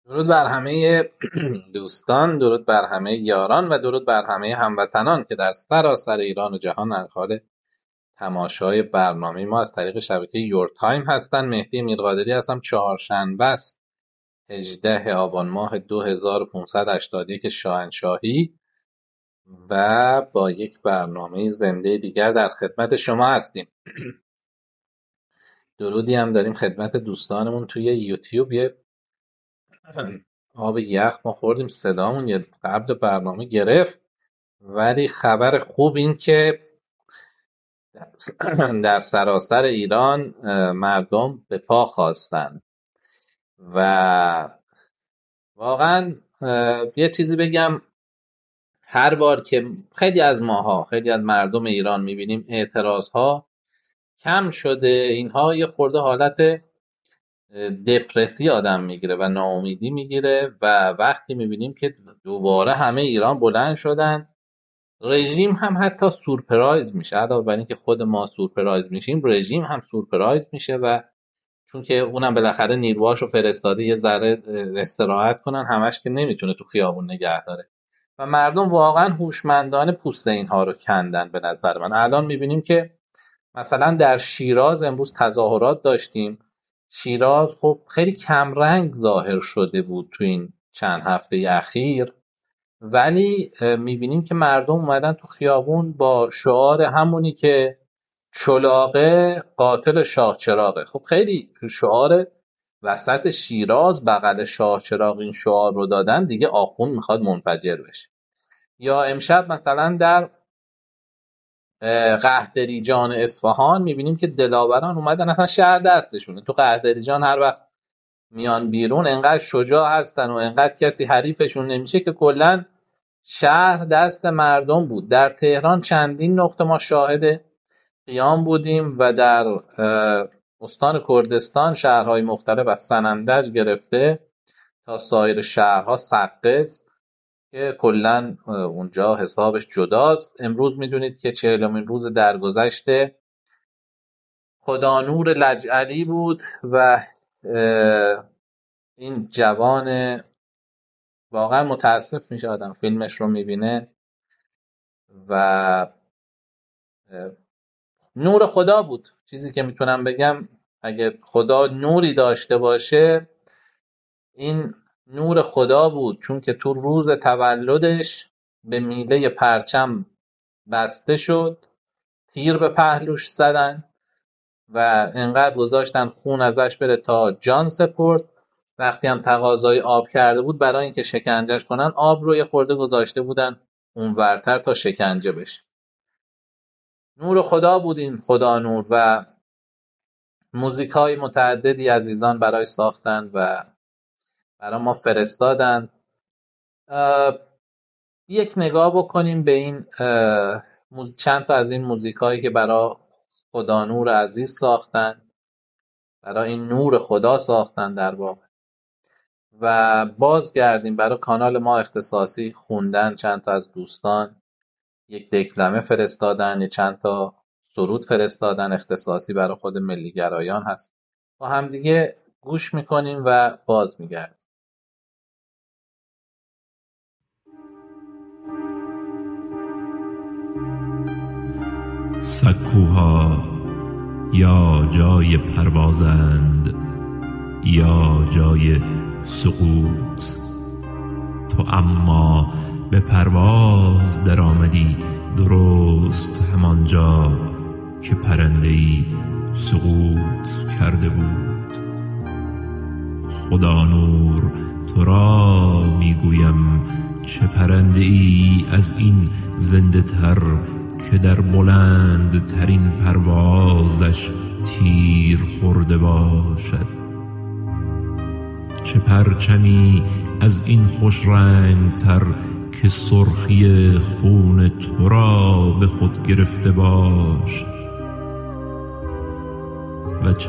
درود بر همه دوستان، درود بر همه یاران و درود بر همه هموطنان که در سراسر ایران و جهان در حال تماشای برنامه ما از طریق شبکه یور تایم هستن. مهدی میرقادری هستم. چهارشنبه است 18 آبان ماه 2581 شاهنشاهی و با یک برنامه زنده دیگر در خدمت شما هستیم. درودی هم داریم خدمت دوستانمون توی یوتیوب. یه آب یخ ما خوردیم، صدامون یه قبل برنامه گرفت، ولی خبر خوب این که در سراسر ایران مردم به پا خواستن و واقعا یه چیزی بگم، هر بار که خیلی از مردم ایران میبینیم اعتراض ها کم شده، اینها یه خورده حالت دپرسی آدم میگیره و ناامیدی میگیره و وقتی میبینیم که دوباره همه ایران بلند شدن، رژیم هم حتی سورپرایز میشه. علاوه بر اینکه خود ما سورپرایز میشیم، رژیم هم سورپرایز میشه و چون که اونم بالاخره نیروهاشو فرستاده یه ذره استراحت کنن، همش که نمیتونه تو خیابون نگه داره و مردم واقعا هوشمندانه پوست اینها رو کندن. به نظر من الان میبینیم که مثلا در شیراز امروز تظاهرات داشتیم. شیراز خب خیلی کمرنگ ظاهر شده بود تو این چند هفته اخیر، ولی میبینیم که مردم اومدن تو خیابون با شعار همونی که چلاقه قاتل شاه چراغه. خب خیلی شعار وسط شیراز بغل شاه چراغ این شعار رو دادن، دیگه آخوند میخواد منفجر بشه. یا امشب مثلا در قهدریجان اصفهان میبینیم که دلاوران اومدن، اصلا شهر دستشونه. تو قهدریجان هر وقت میان بیرون انقدر شجاع هستن و انقدر کسی حریفشون نمیشه که کلن شهر دست مردم بود. در تهران چندین نقطه ما شاهد قیام بودیم و در استان کردستان شهرهای مختلف از سنندج گرفته تا سایر شهرها، سقز که کلن اونجا حسابش جداست. امروز میدونید که 40مین روز درگذشته خدانور لجعلی بود و این جوان واقعا متاسف میشه آدم فیلمش رو میبینه و نور خدا بود. چیزی که میتونم بگم اگه خدا نوری داشته باشه این نور خدا بود، چون که تو روز تولدش به میله پرچم بسته شد، تیر به پهلوش زدن و انقدر گذاشتن خون ازش بره تا جان سپرد. وقتی هم تقاضای آب کرده بود، برای اینکه شکنجهش کنن آب رو یه خورده گذاشته بودن اونورتر تا شکنجه بشه. نور خدا بود این خدا نور و موزیک های متعددی عزیزان برای ساختن و برای ما فرستادن. یک نگاه بکنیم به این چند تا از این موزیک هایی که برای خدا نور عزیز ساختن، برای این نور خدا ساختن در واقع، و بازگردیم برای کانال ما اختصاصی خوندن. چند تا از دوستان یک دکلمه فرستادن، یک چند تا سرود فرستادن اختصاصی برای خود ملیگرایان هست. با هم دیگه گوش میکنیم و باز میگردیم. سکوها یا جای پروازند یا جای سقوط، تو اما به پرواز در آمدی درست همانجا که پرنده‌ای سقوط کرده بود. خدا نور تو را میگویم، چه پرنده‌ای از این زنده تر که در بلند ترین پروازش تیر خورده باشد. چه پرچمی از این خوش رنگ تر که سرخی خون تو را به خود گرفته باش. و چه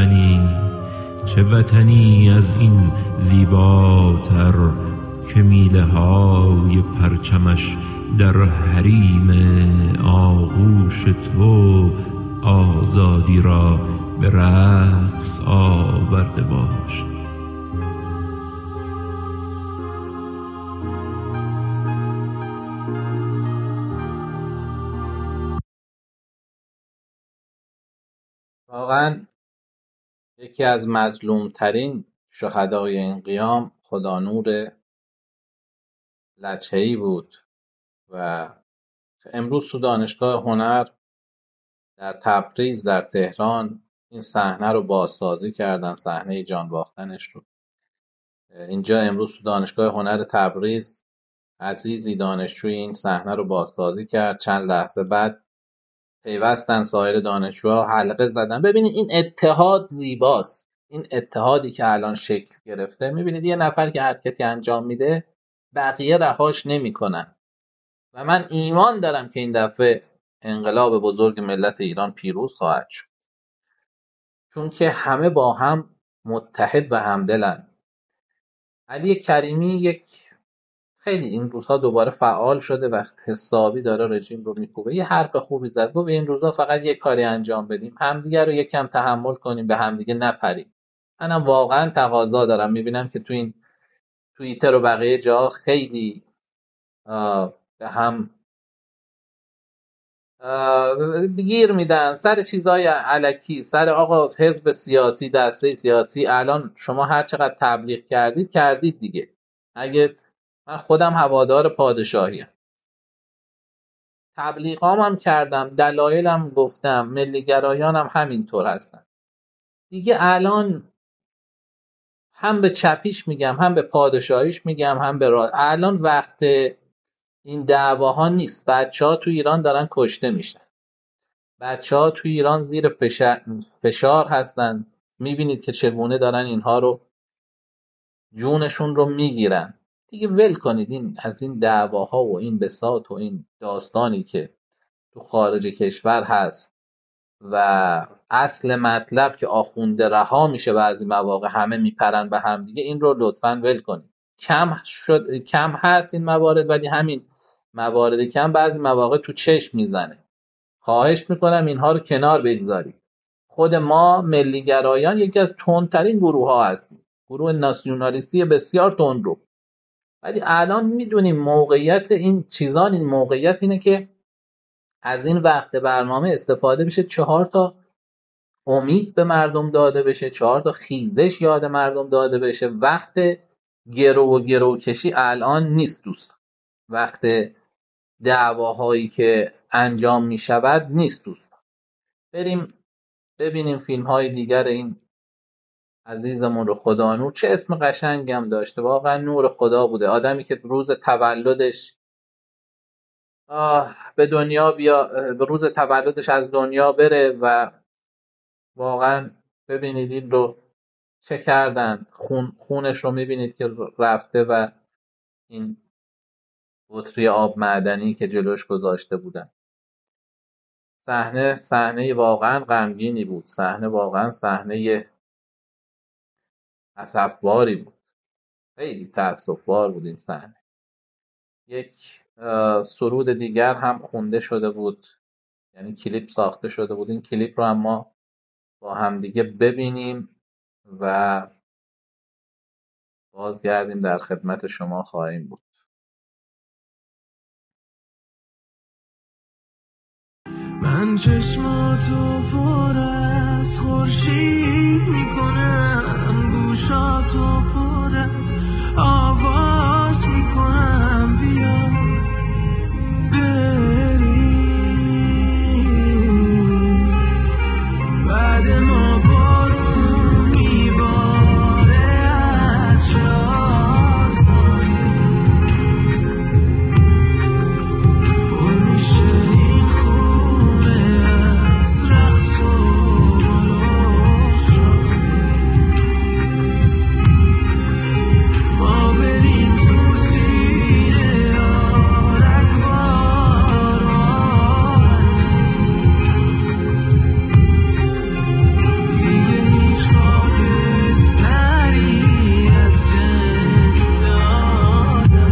وطنی از این زیباتر که میله های پرچمش در حریم آغوش تو آزادی را به رقص آورده باش. واقعا یکی از مظلومترین شهدای این قیام خدانور لچه‌ای بود و امروز تو دانشگاه هنر در تبریز در تهران این صحنه رو بازسازی کردن، صحنه جان باختنش رو. اینجا امروز تو دانشگاه هنر تبریز عزیزی دانشجوی این صحنه رو بازسازی کرد، چند لحظه بعد پیوستن سایر دانشجوها حلقه زدن. ببینید این اتحاد زیباست، این اتحادی که الان شکل گرفته. میبینید یه نفر که حرکتی انجام میده بقیه رهاش نمیکنن و من ایمان دارم که این دفعه انقلاب بزرگ ملت ایران پیروز خواهد شد، چون که همه با هم متحد و همدلن. علی کریمی خیلی این روزها دوباره فعال شده و حسابی داره رژیم رو میکوبه. یه حرف خوبی زد، گفت این روزها فقط یک کاری انجام بدیم، همدیگه رو یک کم تحمل کنیم، به همدیگه نپریم. منم واقعا تقاضا دارم، میبینم که تو این توییتر و بقیه جا خیلی به هم گیر میدن سر چیزای علکی، سر آقا حزب سیاسی، دسته سیاسی. الان شما هر چقدر تبلیغ کردید دیگه. اگه من خودم هوادار پادشاهیم، تبلیغام هم کردم، دلایلم گفتم، ملیگرایانم همینطور هستن دیگه. الان هم به چپیش میگم، هم به پادشاهیش میگم، هم به الان وقت این دعواها نیست. بچه ها تو ایران دارن کشته میشن، بچه ها تو ایران زیر فشار هستن. میبینید که چگونه دارن اینها رو جونشون رو میگیرن. دیگه ول کنید از این دعواها و این بساط و این داستانی که تو خارج کشور هست و اصل مطلب که آخونده رها میشه بعضی مواقع، همه میپرن به هم دیگه. این رو لطفاً ول کنید. کم هست این موارد، ولی همین موارد کم بعضی مواقع تو چشم میزنه. خواهش میکنم اینها رو کنار بگذارید. خود ما ملیگرایان یکی از تندترین گروه ها هستیم، گروه ناسیونالیستی بسیار تندرو. ولی الان میدونیم موقعیت این چیزان، این موقعیت اینه که از این وقت برنامه استفاده بشه، 4 تا امید به مردم داده بشه، 4 تا خیزش یاد مردم داده بشه. وقت گرو کشی الان نیست دوستان، وقت دعواهایی که انجام می شود نیست دوستان. بریم ببینیم فیلم های دیگر این عزیزمون رو. خدانور چه اسم قشنگی هم داشته، واقعا نور خدا بوده. آدمی که روز تولدش به روز تولدش از دنیا بره و واقعا ببینید این رو چه کردن. خونش رو میبینید که رفته و این بطری آب معدنی که جلوش گذاشته بودن. صحنه واقعا غمگینی بود، صحنه واقعا صحنه اسفباری بود، خیلی تأسفبار بود این صحنه. یک سرود دیگر هم خونده شده بود، یعنی کلیپ ساخته شده بود. این کلیپ رو هم ما با همدیگه ببینیم و بازگردیم در خدمت شما خواهیم بود. من چشماتو پر از خورشید میکنم، گوشاتو پر از آواز میکنم، بیا بریم. بعد ما بارون میباره از شازداری، پر میشه این خونه از رقص و گل و شادی. ما بریم تو سینه آرد بار دیگه هیچ خاکستری از جنس آدم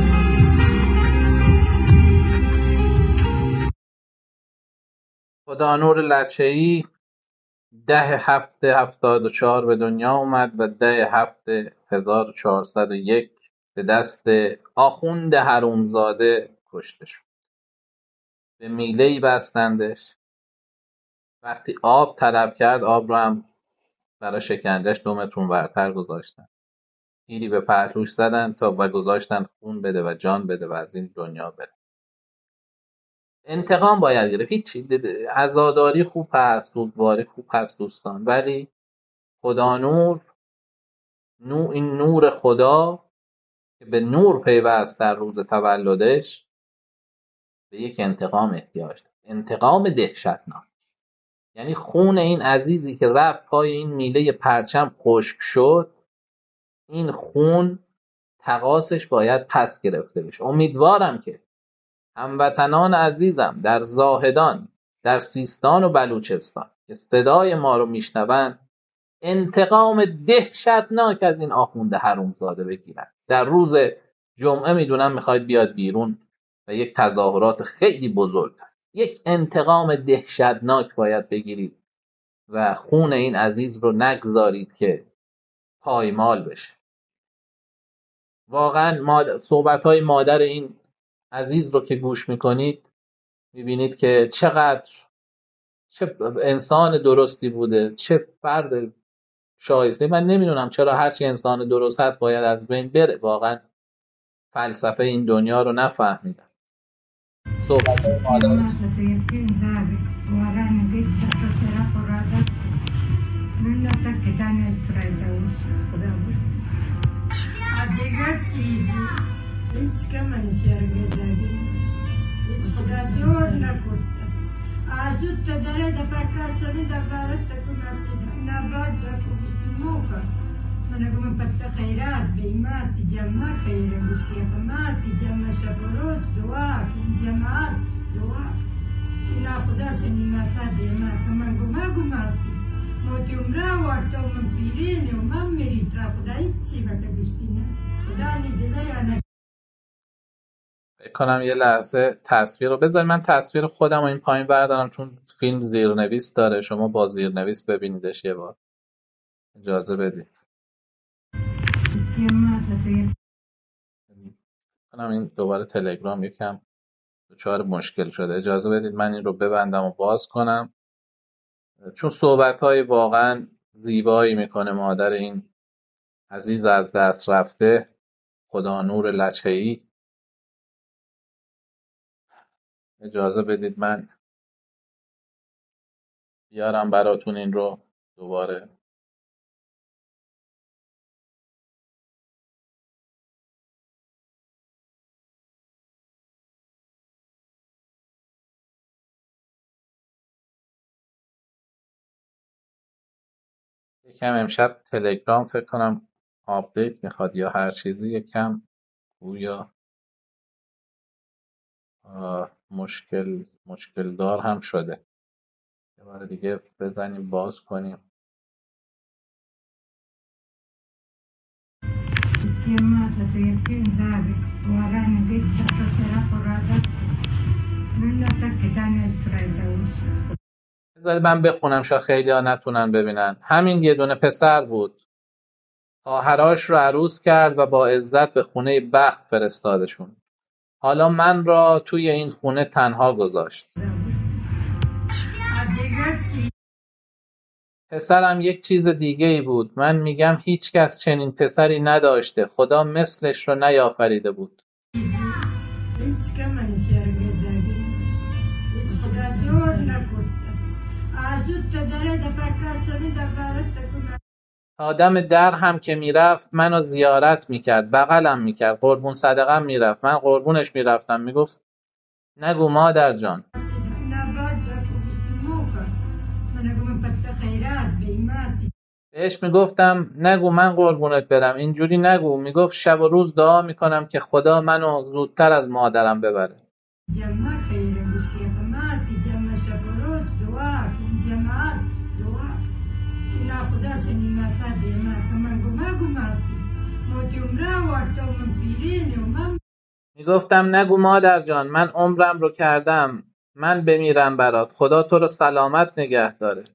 خدانور لچه‌ای 10/7/74 به دنیا اومد و 10/7/1401 به دست آخوند حرومزاده کشته شد. به میله‌ای بستندش وقتی آب طلب کرد آب رو هم برای شکنجهش 2 متر اونورتر گذاشتن، تیری به پهلوش زدن تا و گذاشتن خون بده و جان بده و از این دنیا بره. انتقام باید گرفت. هیچی عزاداری خوب هست، سوگواری خوب هست دوستان، ولی خدا این نور خدا که به نور پیوست در روز تولدش به یک انتقام احتیاج داره، انتقام دهشتناک. یعنی خون این عزیزی که رفت پای این میله پرچم خشک شد، این خون تقاصش باید پس گرفته بشه. امیدوارم که هموطنان عزیزم در زاهدان، در سیستان و بلوچستان که صدای ما رو میشنون انتقام دهشتناک از این آخونده حرومزاده بگیرن. در روز جمعه میدونم میخواید بیاد بیرون و یک تظاهرات خیلی بزرگ، یک انتقام دهشتناک باید بگیرید و خون این عزیز رو نگذارید که پایمال بشه. واقعا صحبت‌های مادر این عزیز رو که گوش میکنید میبینید که چه انسان درستی بوده، چه فرد شایسته. من نمیدونم چرا هرچی انسان درست هست باید از بین بره. واقعا فلسفه این دنیا رو نفهمیدم. صحبت‌های مادر دیگه چیزی هیچ که من شرگزاری نیست، هیچ خدا جور نکرده. آسود تداره دا پاکاسونی دا غارت تکناتی دا نباد دا کبستی موکا منگو من پتا خیرات بی ماسی جمع خیره بشتی اپا ماسی جمع شفروز دعا این جماعت دعا اینا خدا سنی ماسا دیما منگو ماسی موتی عمره وارتا و من پیرینی و من میرید را خدا هیچی بکا بشتی نه خدا نیدیده یا نه. کنم یه لحظه تصویر رو بذارید. من تصویر خودم رو این پایین بردارم چون فیلم زیرنویس داره، شما با زیرنویس ببینیدش یه بار. اجازه بدید. کنم این دوباره تلگرام یکم دچار مشکل شده. اجازه بدید من این رو ببندم و باز کنم چون صحبت‌های واقعا زیبایی میکنه مادر این عزیز از دست رفته، خدا نور لچه‌ای. اجازه بدید من بیارم براتون این رو دوباره. یکم امشب تلگرام فکر کنم آپدیت میخواد یا هر چیزی، یکم گویا مشکل دار هم شده. یه بار دیگه بزنیم باز کنیم. بذارید من بخونم شاید خیلی ها نتونن ببینن. همین یه دونه پسر بود، خواهراش رو عروس کرد و با عزت به خونه بخت فرستادشون. حالا من را توی این خونه تنها گذاشت. پسرم یک چیز دیگه ای بود. من میگم هیچ کس چنین پسری نداشته. خدا مثلش رو نیافریده بود. هیچ که من شرگزاری نیست، هیچ خدا جور نکرده. آسود تداره دا پاکاسونی دا غارت تکناتی. آدم در هم که میرفت منو زیارت میکرد، بغلم میکرد، قربون صدقم میرفت، من قربونش میرفتم. میگفت نگو مادر جان. بهش میگفتم نگو من قربونت برم، اینجوری نگو. میگفت شب و روز دعا میکنم که خدا منو زودتر از مادرم ببره. میگفتم نگو مادر جان، من عمرم رو کردم، من بمیرم برات، خدا تو رو سلامت نگه داره.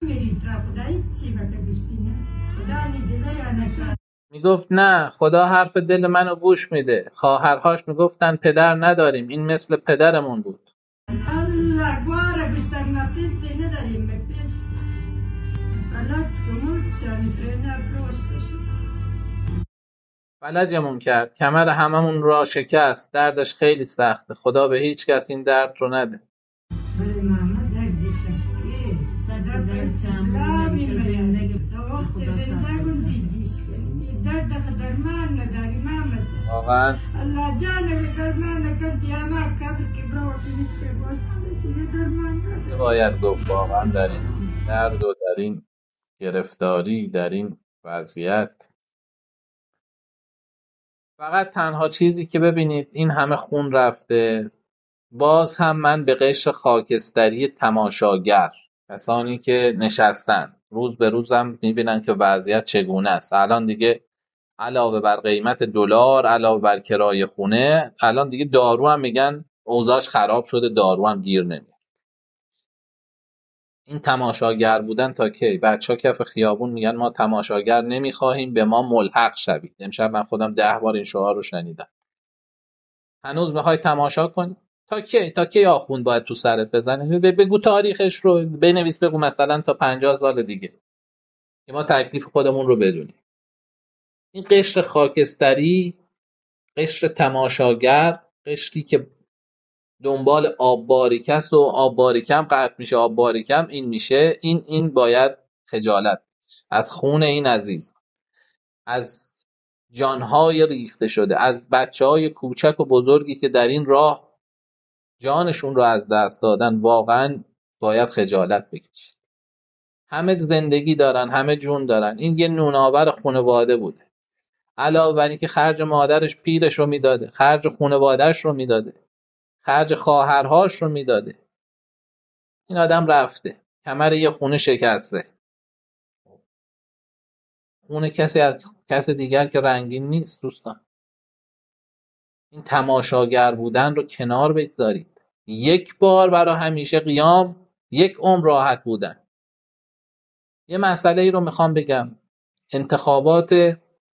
میگفت نه، خدا حرف دل منو گوش میده. خواهرهاش میگفتن پدر نداریم، این مثل پدرمون بود. فلجمون کرد، کمر هممون را شکست، دردش خیلی سخته، خدا به هیچ کس این درد رو نده. واقعا باید گفت واقعا در این درد و در این گرفتاری، در این وضعیت، فقط تنها چیزی که ببینید این همه خون رفته، باز هم من به قشر خاکستری تماشاگر، کسانی که نشستن روز به روزم میبینن که وضعیت چگونه است. الان دیگه علاوه بر قیمت دلار، علاوه بر کرایه خونه، الان دیگه دارو هم میگن اوضاعش خراب شده، دارو هم گیر نمیاد. این تماشاگر بودن تا کی؟ بچه‌ها کف خیابون میگن ما تماشاگر نمیخواهیم، به ما ملحق شوید. امشب من خودم 10 بار این شعار رو شنیدم. هنوز میخوای تماشا کنی؟ تا کی؟ تا کی آخوند باید تو سرت بزنه؟ بگو تاریخش رو بنویس، بگو مثلا تا 50 سال دیگه که ما تکلیف خودمون رو بدونیم. این قشر خاکستری، قشر تماشاگر، قشری که دنبال آب باریکه است و آب باریکم قطع میشه، آب باریکم این میشه، این باید خجالت از خون این عزیز، از جانهای ریخته شده، از بچهای کوچک و بزرگی که در این راه جانشون رو از دست دادن، واقعا باید خجالت بکشید. همه زندگی دارن، همه جون دارن. این یه نونآور خانواده بوده، علاوه بر اینکه خرج مادرش پیرش رو میداده، خرج خانواده‌اش رو میداده، خرج خواهرهاش رو میداده. این آدم رفته، کمر یه خونه شکسته، خونه کسی از کس دیگر که رنگین نیست. دوستان، این تماشاگر بودن رو کنار بگذارید. یک بار برای همیشه قیام، یک عمر راحت بودن. یه مسئله ای رو میخوام بگم. انتخابات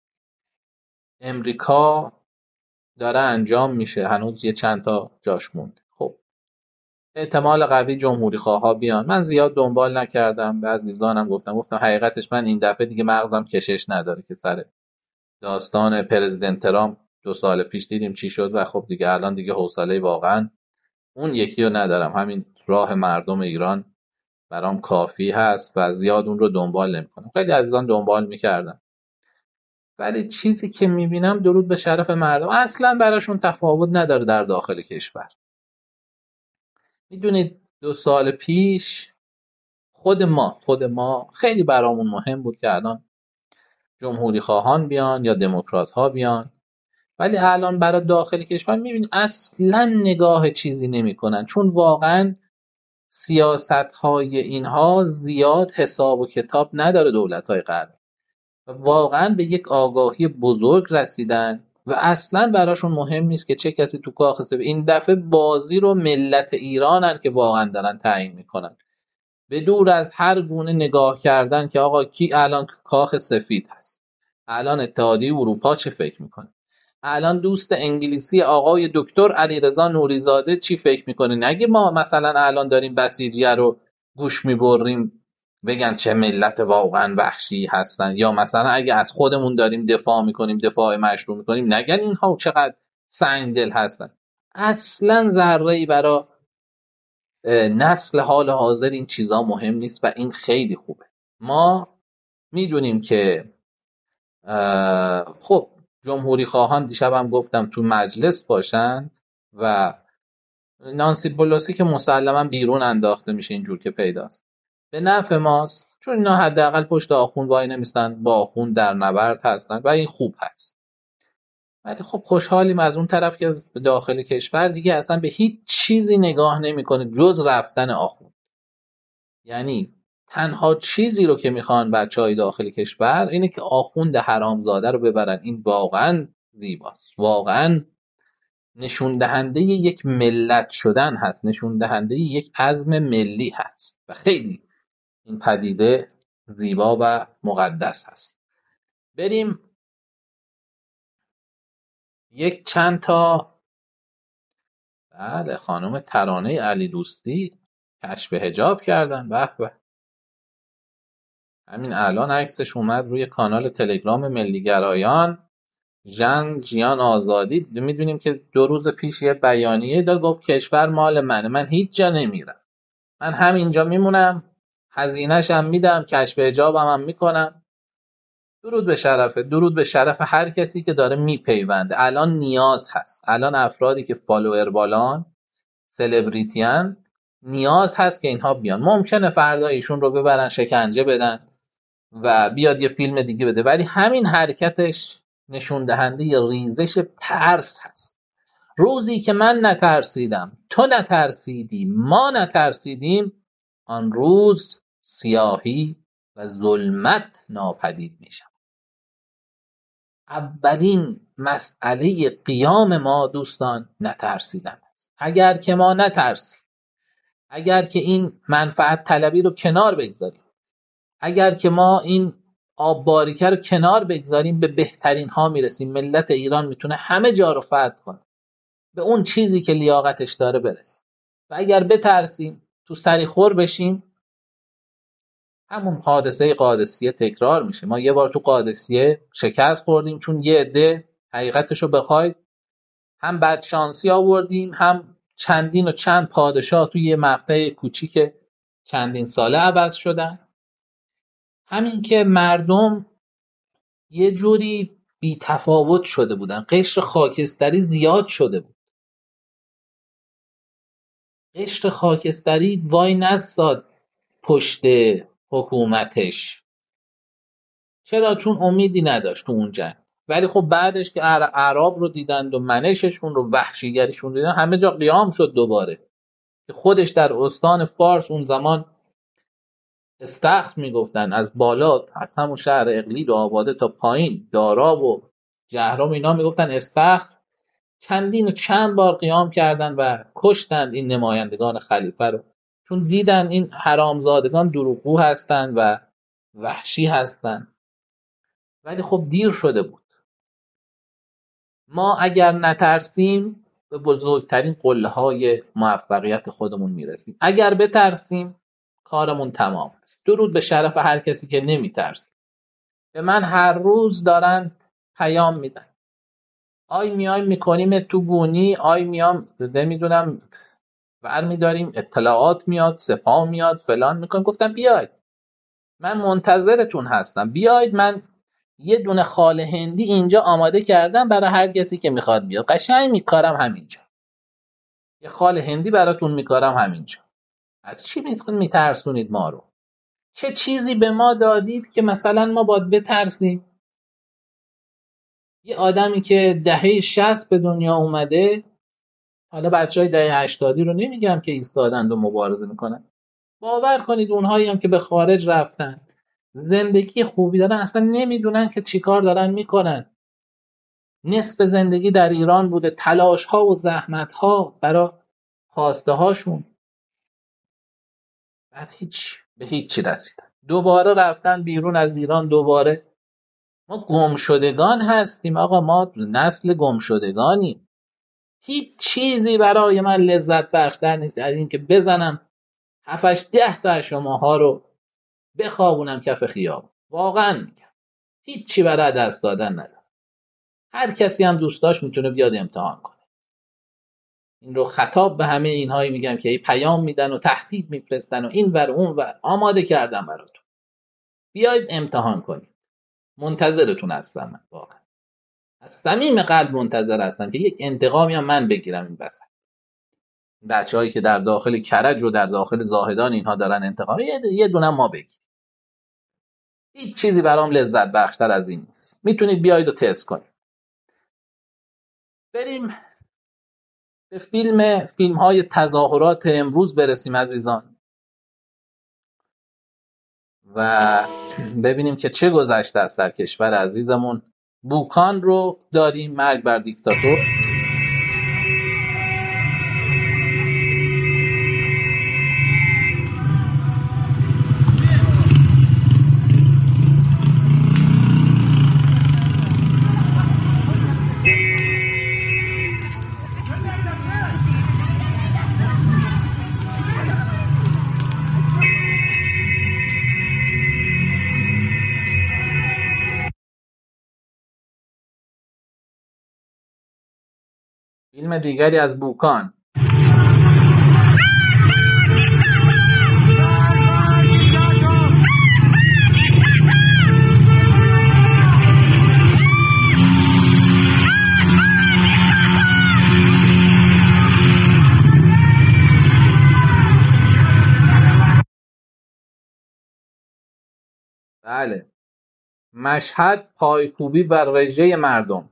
امریکا داره انجام میشه، هنوز یه چند تا جاش مونده. خب احتمال قوی جمهوری خواها بیان. من زیاد دنبال نکردم، به عزیزانم گفتم حقیقتش من این دفعه دیگه مغزم کشش نداره که سر داستان پرزیدنت ترامپ 2 سال پیش دیدیم چی شد و خب دیگه الان دیگه حوصله واقعا اون یکی رو ندارم. همین راه مردم ایران برام کافی هست و زیاد اون رو دنبال نمی‌کنم. خیلی عزیزان دنبال می‌کردم، ولی چیزی که می‌بینم درود به شرف مردم اصلا براشون تفاوت نداره در داخل کشور. میدونید 2 سال پیش خود ما خیلی برامون مهم بود که الان جمهوری خواهان بیان یا دموکرات ها بیان، ولی الان برای داخل کشور میبینید اصلا نگاه چیزی نمی‌کنن، چون واقعا سیاست های اینها زیاد حساب و کتاب نداره. دولت های غرب واقعا به یک آگاهی بزرگ رسیدن و اصلا براشون مهم نیست که چه کسی تو کاخ سفید. این دفعه بازی رو ملت ایرانن که واقعا دارن تعیین میکنن، به دور از هر گونه نگاه کردن که آقا کی الان کاخ سفید هست، الان اتحادیه اروپا چه فکر میکنه، الان دوست انگلیسی آقای دکتر علیرضا نوریزاده چی فکر میکنه. نگه ما مثلا الان داریم بسیجیه رو گوش میبریم بگن چه ملت واقعا وحشی هستن، یا مثلا اگه از خودمون داریم دفاع میکنیم، دفاع مشروع میکنیم، نگن اینها چقدر سنگدل هستن. اصلا ذره‌ای برای نسل حال حاضر این چیزا مهم نیست و این خیلی خوبه. ما میدونیم که خب جمهوری خواهان دیشبم گفتم تو مجلس باشند و نانسی پلوسی که مسلما بیرون انداخته میشه اینجور که پیداست، به نفع ماست، چون اینا حداقل پشت آخوند وای نمیستن، با آخوند در نبرد هستن و این خوب هست. ولی خب خوشحالیم از اون طرف که داخل کشور دیگه اصلا به هیچ چیزی نگاه نمیکنه جز رفتن آخوند. یعنی تنها چیزی رو که میخوان بچهای داخل کشور اینه که آخوند حرامزاده رو ببرن. این واقعا زیباست، واقعا نشون دهنده یک ملت شدن هست، نشون دهنده یک عزم ملی هست و خیلی این پدیده زیبا و مقدس هست. بریم یک چند تا. بله، خانم ترانه علی دوستی کشف حجاب کردن. به به، همین الان عکسش اومد روی کانال تلگرام ملیگرایان، ژن جیان آزادی. میدونیم که 2 روز پیش یه بیانیه داد، گفت کشور مال منه، من هیچ جا نمیرم، من همینجا میمونم، هزینه‌ش هم میدم، کشف حجابم هم میکنم. درود به شرف هر کسی که داره میپیونده. الان نیاز هست، الان افرادی که فالوور بالان، سلبریتیان، نیاز هست که اینها بیان. ممکنه فردا ایشون رو ببرن شکنجه بدن و بیاد یه فیلم دیگه بده، ولی همین حرکتش نشون دهنده یه ریزش ترس هست. روزی که من نترسیدم، تو نترسیدی، ما نترسیدیم، آن روز سیاهی و ظلمت ناپدید میشن. اولین مسئله قیام ما دوستان نترسیدن است. اگر که ما نترسیم، اگر که این منفعت طلبی رو کنار بگذاریم، اگر که ما این آب باریکه رو کنار بگذاریم، به بهترین ها میرسیم. ملت ایران میتونه همه جا رو فتح کنه، به اون چیزی که لیاقتش داره برسیم. و اگر بترسیم، تو سری خور بشیم، همون حادثه قادسیه تکرار میشه. ما یه بار تو قادسیه شکست خوردیم چون یه عده حقیقتشو بخواید هم بدشانسی آوردیم، هم چندین و چند پادشاه توی یه مقطع کوچیک چندین ساله عوض شدن. همین که مردم یه جوری بی تفاوت شده بودن، قشر خاکستری زیاد شده بود. قشر خاکستری وای نستاد پشت حکومتش. چرا؟ چون امیدی نداشت تو اون جنگ. ولی خب بعدش که اعراب رو دیدند و منششون رو، وحشیگریشون دیدن، همه جا قیام شد دوباره. که خودش در استان فارس اون زمان استخر میگفتن، از بالا از همون شهر اقلید و آباده تا پایین دارا و جهرم اینا میگفتن استخر. چندین و چند بار قیام کردن و کشتند این نمایندگان خلیفه رو، چون دیدن این حرامزادگان دروغگو هستن و وحشی هستن. ولی خب دیر شده بود. ما اگر نترسیم به بزرگترین قله‌های موفقیت خودمون میرسیم. اگر بترسیم کارمون تمام است. درود به شرف هر کسی که نمیترسه. به من هر روز دارن پیام میدن، آی میایم میکنیم تو گونی، آی میام نمیدونم برمیداریم اطلاعات میاد، سپاه میاد، فلان میکنیم. گفتم بیاید، من منتظرتون هستم، بیاید، من یه دونه خال هندی اینجا آماده کردم برای هر کسی که میخواد بیاد. قشنگ میکارم همینجا، یه خال هندی براتون میکارم همینجا. از چی میترسونید ما رو؟ چه چیزی به ما دادید که مثلا ما باید بترسیم؟ یه آدمی که دهه 60 به دنیا اومده، حالا بچهای دهه 80 رو نمیگم که ایستادند و مبارزه میکنن، باور کنید اونهایی هم که به خارج رفتن زندگی خوبی دارن، اصلا نمیدونن که چیکار دارن میکنن. نصف زندگی در ایران بوده، تلاش ها و زحمت ها برای خواسته هاشون، بعد به هیچی رسیدن. دوباره رفتن بیرون از ایران. دوباره ما گمشدگان هستیم آقا، ما نسل گمشدگانیم. هیچ چیزی برای من لذت بخشتر نیست از این که بزنم 7-10 تا شماها رو بخوابونم کف خیابون. واقعا میگم هیچی برای دست دادن ندارم. هر کسی هم دوست داشت میتونه بیاد امتحان کنه. این رو خطاب به همه اینهایی میگم که پیام میدن و تهدید میفرستن و این ور اون ور. آماده کردم براتون، بیاید امتحان کنید. منتظرتون هستم. من واقعا از صمیم قلب منتظر هستم که یک انتقامی هم من بگیرم این وسط. بچه‌هایی که در داخل کرج و در داخل زاهدان اینها دارن انتقام، یه دونه ما بگیر. هیچ چیزی برام لذت بخشتر از این نیست. میتونید بیاید و تست کنید. بریم به فیلم‌های تظاهرات امروز برسیم عزیزان و ببینیم که چه گذشته است در کشور عزیزمون. بوکان رو داریم، مرگ بر دیکتاتور. فیلم دیگری از بوکان. بله، مشهد پایکوبی بر رژه مردم.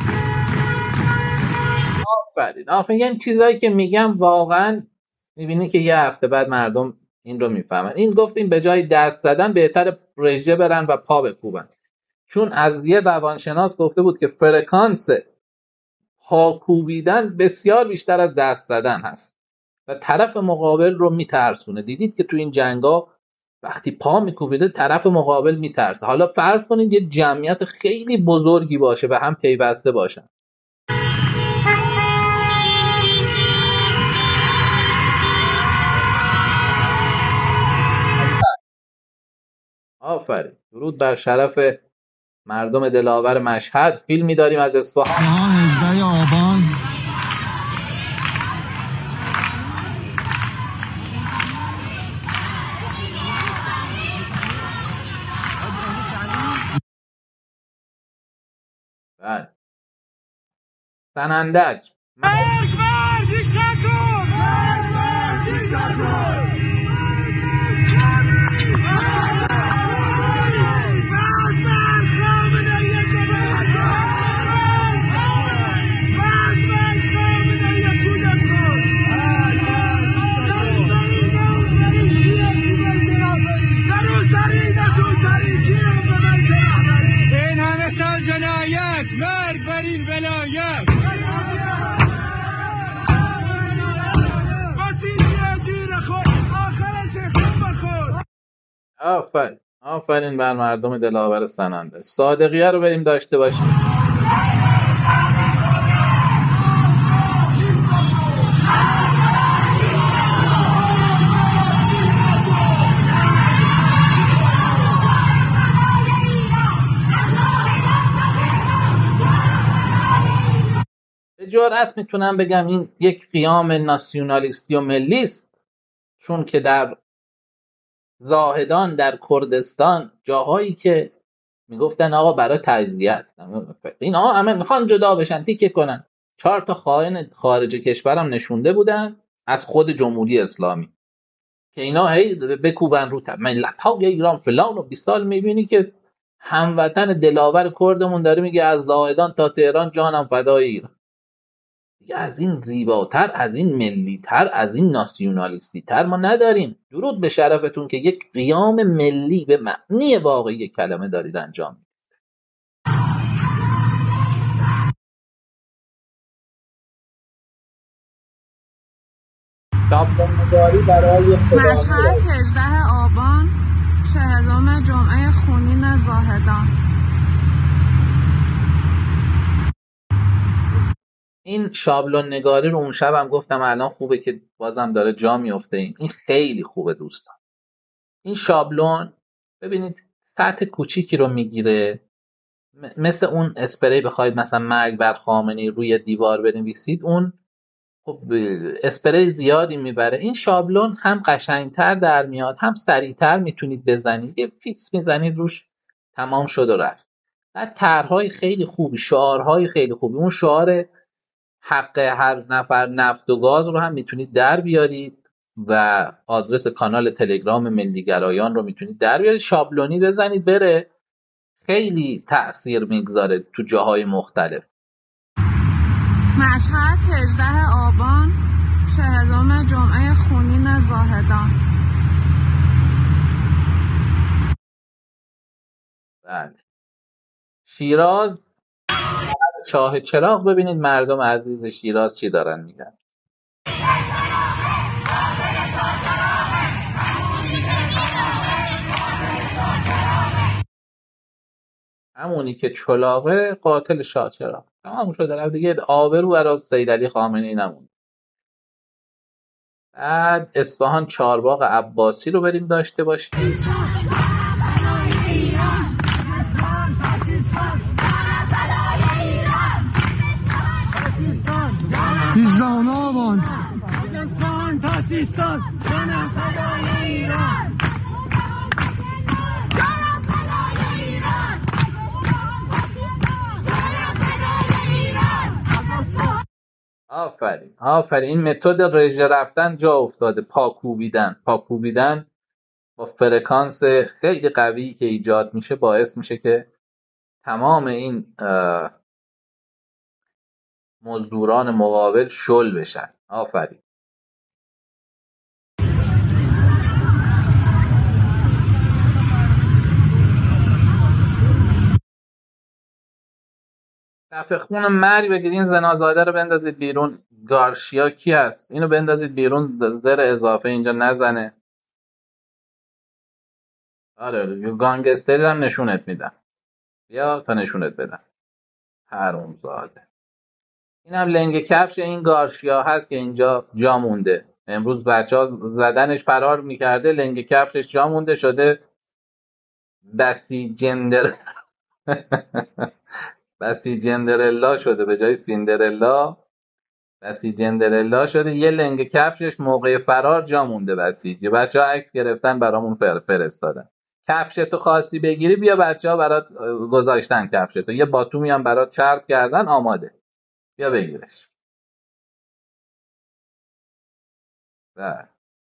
آفرین. یعنی چیزایی که میگم واقعا میبینی که یه هفته بعد مردم این رو میفهمن. این گفتیم به جای دست زدن بهتر رژه برن و پا بکوبن، چون از یه روانشناس گفته بود که فرکانس پا کوبیدن بسیار بیشتر از دست زدن هست و طرف مقابل رو میترسونه. دیدید که تو این جنگا وقتی پا میکوبیده طرف مقابل میترسه. حالا فرض کنید یه جمعیت خیلی بزرگی باشه و هم پیوسته باشن. آفرین. درود بر شرف مردم دلاور مشهد. فیلمی داریم از اصفهان. 18 آبان بله. سنندج. مرگ بر این ولایت. آفرین بر مردم دلاور سنندج. صادقیه رو بریم داشته باشیم. به جرئت میتونم بگم این یک قیام ناسیونالیستی و ملی است، چون که در زاهدان در کردستان جاهایی که میگفتن آقا برای تجزیه است، اینا همه میخوان جدا بشن، تیکه کنن. 4 تا خائن خارج کشورم نشونده بودن از خود جمهوری اسلامی که اینا هی بکوبن رو ملت‌های ایران فلان و 20 سال. میبینی که هموطن دلاور کردمون داره میگه از زاهدان تا تهران جانم فدای ایران. از این زیباتر، از این ملیتر، از این ناسیونالیستی تر ما نداریم. درود به شرفتون که یک قیام ملی به معنی واقعی کلمه دارید انجام میدید. شابلون‌نگاری برای مشهد 18 آبان 40 جمعه خونین زاهدان. این شابلون نگاری رو اون شب هم گفتم، الان خوبه که بازم داره جا میفته. این خیلی خوبه دوستان. این شابلون ببینید سطح کوچیکی رو میگیره، مثل اون اسپری بخواید مثلا مرگ بر خامنه‌ای روی دیوار بنویسید، اون خب اسپری زیادی میبره. این شابلون هم قشنگتر در میاد، هم سریعتر میتونید بزنید. یه فیکس میزنید روش تمام شد و رفت. بعد طرح‌های خیلی خوبی، شعارهای خیلی خوبی. اون شعار حق هر نفر نفت و گاز رو هم میتونید در بیارید و آدرس کانال تلگرام ملیگرایان رو میتونید در بیارید، شابلونی بزنید بره. خیلی تأثیر میگذاره تو جاهای مختلف. مشهد 18 آبان 40 جمعه خونین زاهدان. بله. شیراز شاه چراغ. ببینید مردم عزیز شیراز چی دارن میگن. همونی که چلاغه قاتل شاه چراغ. تمام شد دیگه، آبرو برای سیدعلی خامنه‌ای نموند. بعد اصفهان چهارباغ عباسی رو بریم داشته باشیم. سیستان جانم فدای ایران. آفرین آفرین. این متد رژه رفتن جا افتاده. پاکوبیدن با فرکانس خیلی قوی که ایجاد میشه باعث میشه که تمام این مزدوران مقابل شل بشن. آفرین. دفعه خون مرگ بگیرین. این زنازاده رو بندازید بیرون. گارشیا کی هست؟ اینو بندازید بیرون، زر اضافه اینجا نزنه. آره گانگستری هم نشونت میدم. بیا تا نشونت بدم. حرومزاده. این هم لنگ کفش این گارشیا هست که اینجا جا مونده. امروز بچه‌ها زدنش فرار میکرده، لنگ کفشش جا مونده شده بسیجندرلا شده به جای سیندرلا. بسیجندرلا شده. یه لنگ کفشش موقع فرار جا مونده بسیج. بچه‌ها عکس گرفتن برامون فرستادن. کفشتو خواستی بگیری بیا، بچه‌ها برات گذاشتن کفشتو. یه باتومی هم برات چرب کردن آماده. بیا بگیرش. بله.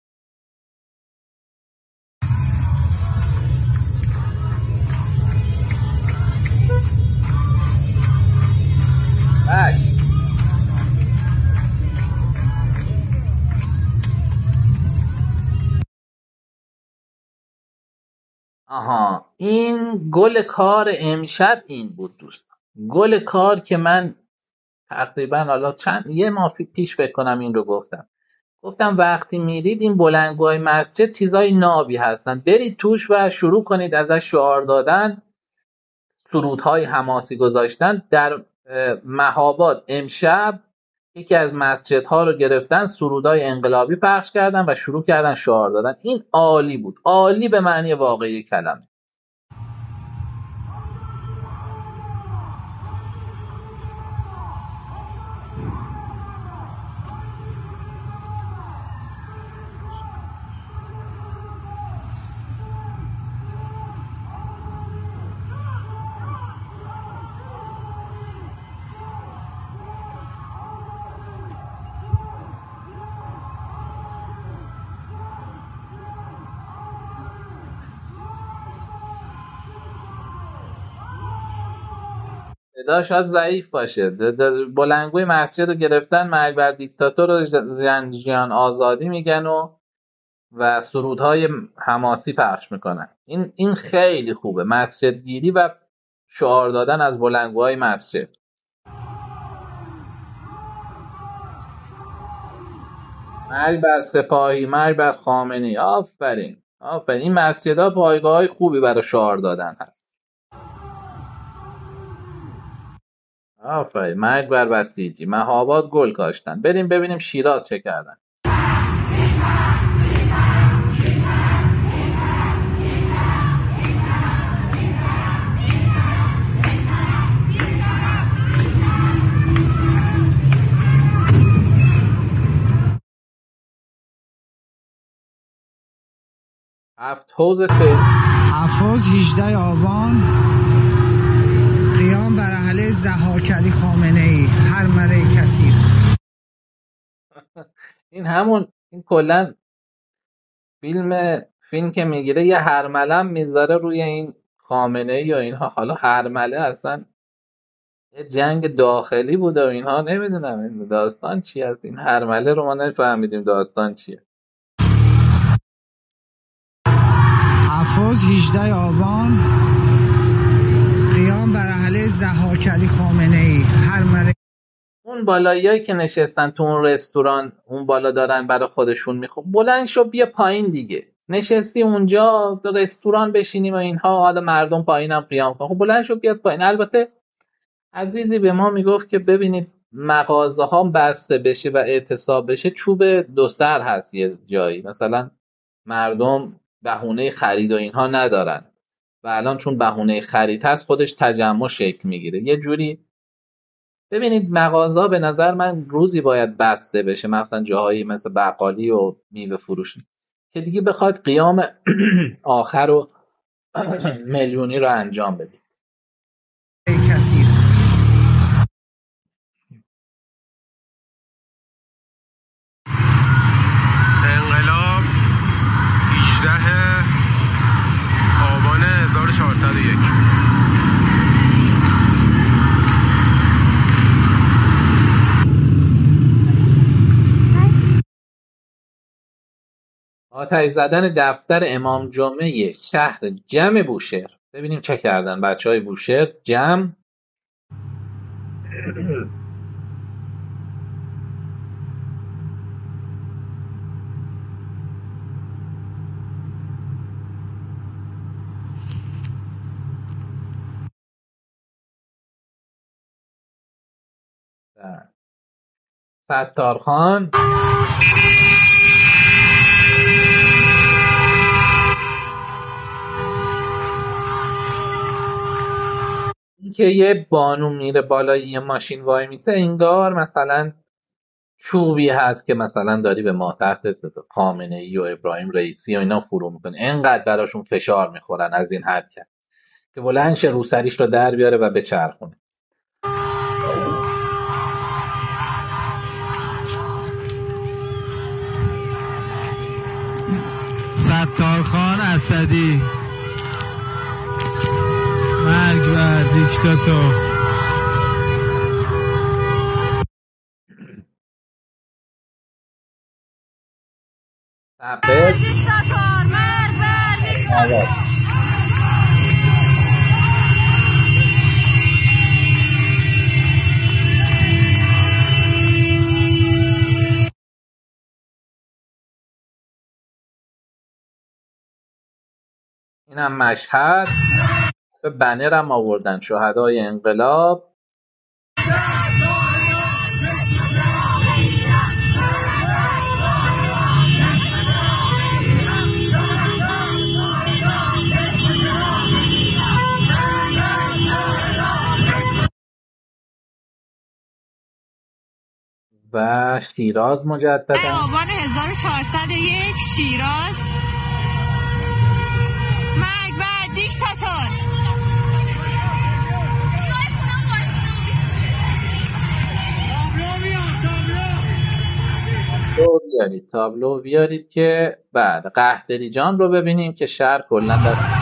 آها این گل کار امشب این بود دوستان. گل کار که من تقریبا حالا یه ماه پیش فکر کنم این رو گفتم وقتی میرید این بلندگوهای مسجد چیزای نابی هستن، برید توش و شروع کنید ازش شعار دادن، سرودهای حماسی گذاشتن. در مهاباد امشب یکی از مسجدها رو گرفتن، سرودهای انقلابی پخش کردن و شروع کردن شعار دادن. این عالی بود، عالی به معنی واقعی کلمه. صدا شاید ضعیف باشه. بلندگوی مسجد رو گرفتن، مرگ بر دیکتاتور رو زندیان آزادی میگن و سرودهای حماسی پخش میکنن. این خیلی خوبه، مسجد گیری و شعار دادن از بلندگوهای مسجد. مرگ بر سپاهی، مرگ بر خامنه‌ای. آفرین آفرین. این مسجدها پایگاه‌های خوبی برای شعار دادن هست. آفرین. مرگ بر بسیجی. مهاباد گل کاشتن. بریم ببینیم شیراز چه کردن. هفت حوض افروز 18 آبان قیام بر اهل ضحاک خامنه‌ای هرمله کثیف. این کلا فیلم که میگیره یه هرمله میذاره روی این خامنه‌ای یا اینها. حالا هرمله اصلا یه جنگ داخلی بوده و اینها، نمیدونم این داستان چی هست. این هرمله رو ما نفهمیدیم داستان چیه. افروز 18 آبان قیام بر اهل ضحاک خامنه‌ای هرمله. اون بالاییایی که نشستن تو اون رستوران اون بالا دارن برای خودشون میخوام. بلند شو بیا پایین دیگه. نشستی اونجا رستوران بشینیم و اینها، حالا مردم پایینم قیام کن. خب بلند شو بیاد پایین. البته عزیزی به ما میگفت که ببینید مغازه ها بسته بشه و اعتصاب بشه چوب دو سر هست یه جایی. مثلا مردم بهونه خرید و اینها ندارن و الان چون بهونه خرید هست خودش تجمع شکل میگیره. یه جوری ببینید مغازه به نظر من روزی باید بسته بشه، مثلا جاهایی مثل بقالی و میوه فروش که دیگه بخواد قیام آخر و میلیونی رو انجام بدید. کثیف. انقلاب 18 آبان 1401. آتش زدن دفتر امام جمعه شهر جم بوشهر. ببینیم چه کردن بچهای بوشهر. جم ستارخان که یه بانو میره بالای یه ماشین وای میسه، انگار مثلا چوبی هست که مثلا داری به ماتحت خامنه‌ای و ابراهیم رئیسی و اینا فرو میکنه. انقدر براشون فشار میخورن از این حرکت که بلند شه روسریش رو در بیاره و بچرخونه. ستارخان اسدی، مرگ بر دیکتاتور. دیکتاتور، مرگ بر دیکتاتور. اینم مشهد. به بنرم آوردن شهدای انقلاب. و شیراز مجددا. آبان 1401 شیراز. مرگ بر دیکتاتور. تابلو بیارید که بعد قحطری جان رو ببینیم که شهر کلا دست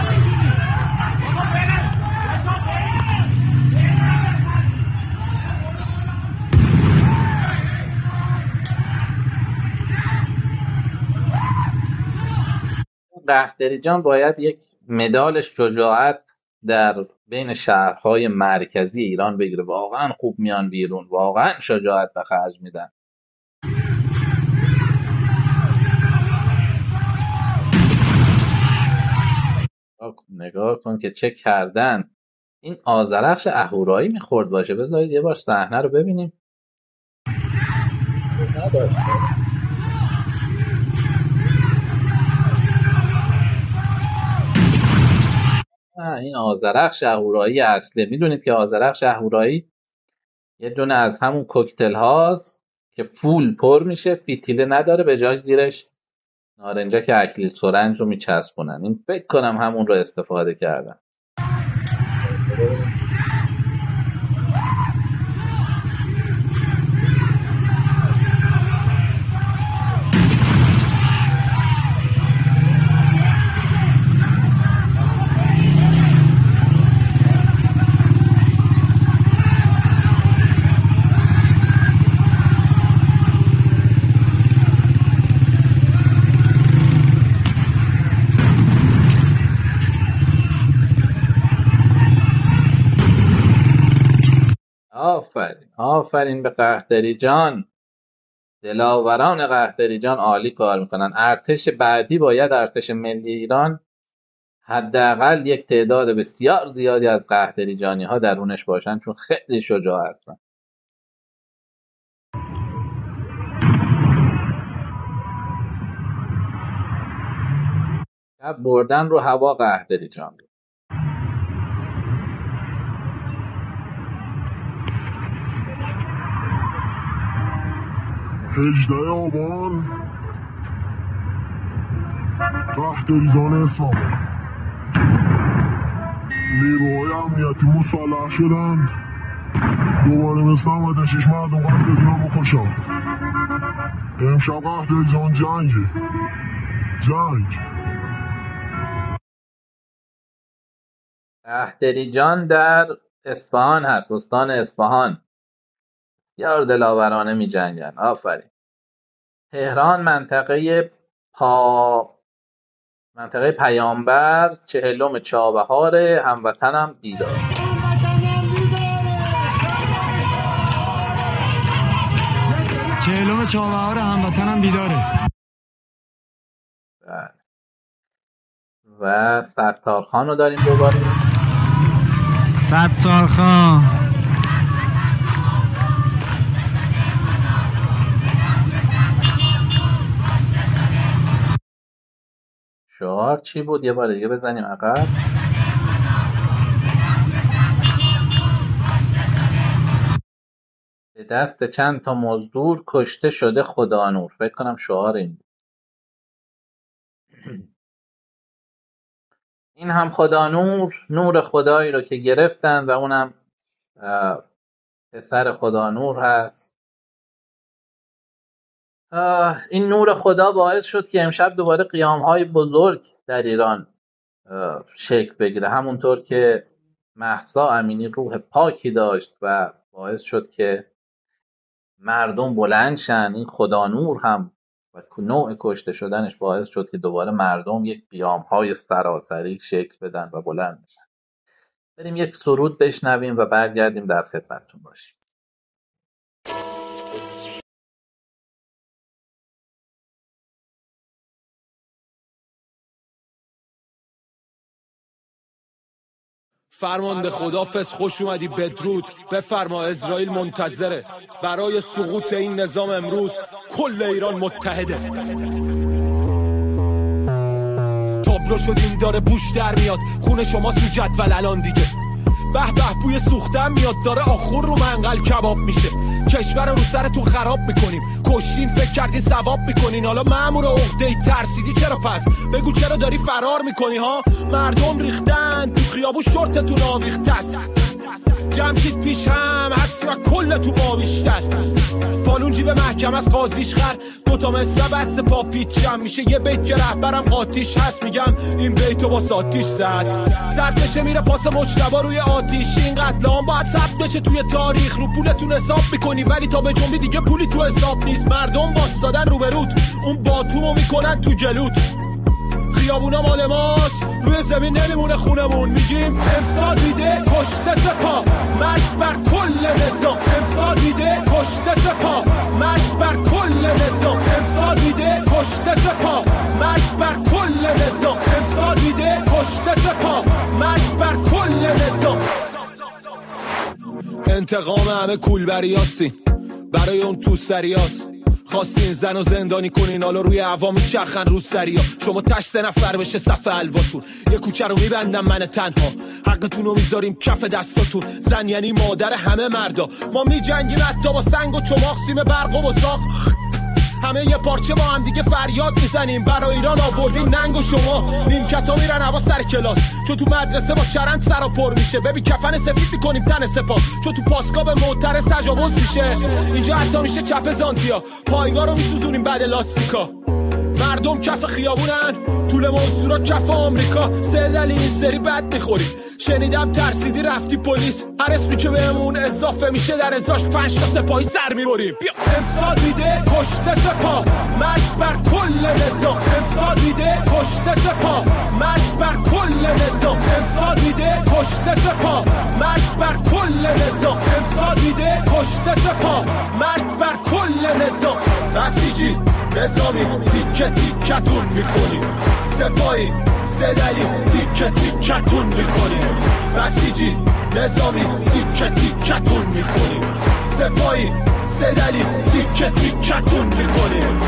قحطری جان باید یک مدال شجاعت در بین شهرهای مرکزی ایران بگیره. واقعا خوب میان بیرون، واقعا شجاعت به خرج میدن. نگاه کن که چه کردن. این آذرخش اهورایی میخورد باشه. بذارید یه بار صحنه رو ببینیم. این آذرخش اهورایی اصله. میدونید که آذرخش اهورایی یه دونه از همون کوکتل هاست که فول پر میشه، فیتیله نداره، به جاش زیرش نارنجک اکلیل سرنج رو میچسبونن. این فکر کنم همون رو استفاده کردن. آفرین به قحطری جان. دلاوران قحطری جان عالی کار میکنن. ارتش بعدی باید ارتش ملی ایران حداقل یک تعداد بسیار زیادی از قحطری جانی ها درونش باشن، چون خیلی شجاع هستن. شب بردن رو هوا قحطری جان. 18 آبان تحت ریزان اصفهان نیروهای امنیتی مسلح شدند دوباره مثل 96 مردم قتل رو بکشند. امشب قهد ریزان جنگ احتریجان در اصفهان هست، استان اصفهان. بسیار دلاورانه می جنگن. آفرین. تهران منطقه پیامبر، 40 چابهار، هموطنم بیدار. چهلم چابهار هموطنم بیداره. و ستارخان رو داریم دوباره. ستارخان شعار چی بود؟ یه بار دیگه بزنیم عقب. به دست چند تا مزدور کشته شده خدا نور. فکر کنم شعار این بود. این هم خدا نور خدایی رو که گرفتن و اونم پسر خدا نور هست. این نور خدا باعث شد که امشب دوباره قیام‌های بزرگ در ایران شکل بگیره، همونطور که مهسا امینی روح پاکی داشت و باعث شد که مردم بلند شن. این خدا نور هم و نوع کشته شدنش باعث شد که دوباره مردم یک قیام‌های سراسری شکل بدن و بلند بشن. بریم یک سرود بشنویم و برگردیم در خدمتتون باشیم. فرمانده خدافظ، خوش اومدی، بدرود بفرما، اسرائیل منتظره. برای سقوط این نظام امروز کل ایران متحده. تابلو شدیم داره بوش در میاد، خون شما تو جدول الان دیگه. به به بوی سوختم میاد، داره آخور رو منقل کباب میشه. کشور رو سرتون خراب میکنیم، کشتین فکر کردین ثواب میکنین. حالا مأمور عقده‌ای ترسیدی چرا پس؟ بگو چرا داری فرار میکنی ها؟ مردم ریختن تو خیابون، شورتتون آویخته است. جمشید پیش هم هست و کل تو ما بیشتر. پالون جیب محکم از قاضیش خر، دوتا مثل بست پا پیچم میشه. یه بیت که رهبرم قاتیش هست، میگم این بیتو با ساتیش زد. سرد بشه میره پاس مجتبا روی آتیش. این قتل هم باید ثبت بشه توی تاریخ. رو پولتون حساب میکنی ولی تا به جنبی دیگه پولی تو حساب نیست. مردم واسادن روبروت، اون باتومو میکنن تو جلوت. خیابونا مال ماست، روی زمین نمیمونه خونمون. میگیم امسال میده کشته سپاه، مرگ بر کل نظام. امسال میده کشته سپاه، مرگ بر کل نظام. امسال میده کشته سپاه، مرگ بر کل نظام. امسال میده کشته سپاه، مرگ بر کل نظام. انتقام همه کولبریاستی، برای اون تو سریاست. خواستین زن و زندانی کنین، حالا روی عوامی چرخن رو سریا. شما تش 3 نفر بشه صف الواتون، یه کوچه رو میبندم من تنها. حقتون رو میذاریم کف دستاتون. زن یعنی مادر همه مردا. ما میجنگیم حتی با سنگ و چماق، سیم برق و بزاق. همه یه پارچه با هم دیگه فریاد میزنیم. برای ایران آوردیم ننگ و شما. نیمکتا میرن هوا سر کلاس، چون تو مدرسه با چرند سرا پر میشه. ببین کفن سفید میکنیم تن سپاس، چون تو پاسگاه به معترض تجاوز میشه. اینجا حتی میشه چپ زانتیا، پایگاه رو میسوزونیم بعد لاستیکا. مردم کف خیابونن، طول منصورا کف آمریکا. 3 دلیل این سری بد میخوریم. شنیدم ترسیدی رفتی پلیس، هر اسمی که بهمون اضافه میشه در ازاش 5 تا سپاهی سر میبریم. بیا امسال میده کشته سپاه، مرگ بر کل نظام. امسال میده کشته سپاه، مرگ بر کل نظام. امسال میده کشته سپاه، مرگ بر کل نظام. امسال میده کشته سپاه، مرگ بر کل نظام. بسیجی نظامی تیکه تیکتون میکنیم، سپاهی 3 دلیل تیکه تیکتون میکنیم. بسیجی نظامی تیکه تیکتون میکنیم، سپاهی 3 دلیل تیکه تیکتون میکنیم.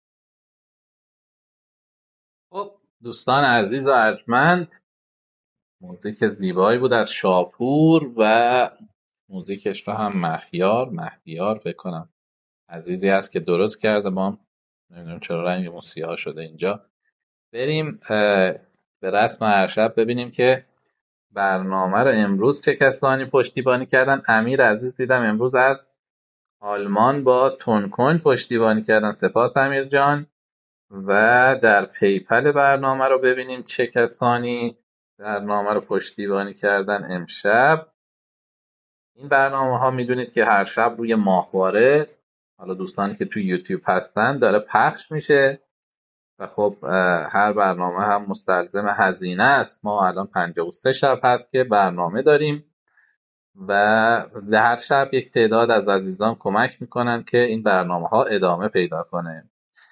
خب دوستان عزیز و ارجمند، موزیک زیبایی بود از شاپور و موزیکش رو هم مهیار فکر کنم عزیزی هست که درست کرده. ما نمیدونم چرا رنگ سیاه شده اینجا. بریم به رسم هر شب ببینیم که برنامه رو امروز چه کسانی پشتیبانی کردن. امیر عزیز دیدم امروز از آلمان با تونکوین پشتیبانی کردن، سپاس امیر جان. و در پیپل برنامه رو ببینیم چه کسانی برنامه رو پشتیبانی کردن امشب. این برنامه ها میدونید که هر شب روی ماهواره، حالا دوستانی که توی یوتیوب هستن، داره پخش میشه و خب هر برنامه هم مستلزم هزینه است. ما الان 53 شب هست که برنامه داریم و هر شب یک تعداد از عزیزان کمک میکنن که این برنامه ها ادامه پیدا کنه.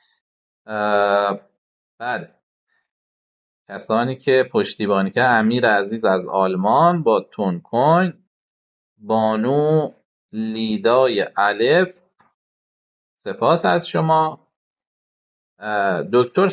بله، کسانی که پشتیبانی که امیر عزیز از آلمان با تونکوین، بانو لیدای الف، سپاس از شما. دکتر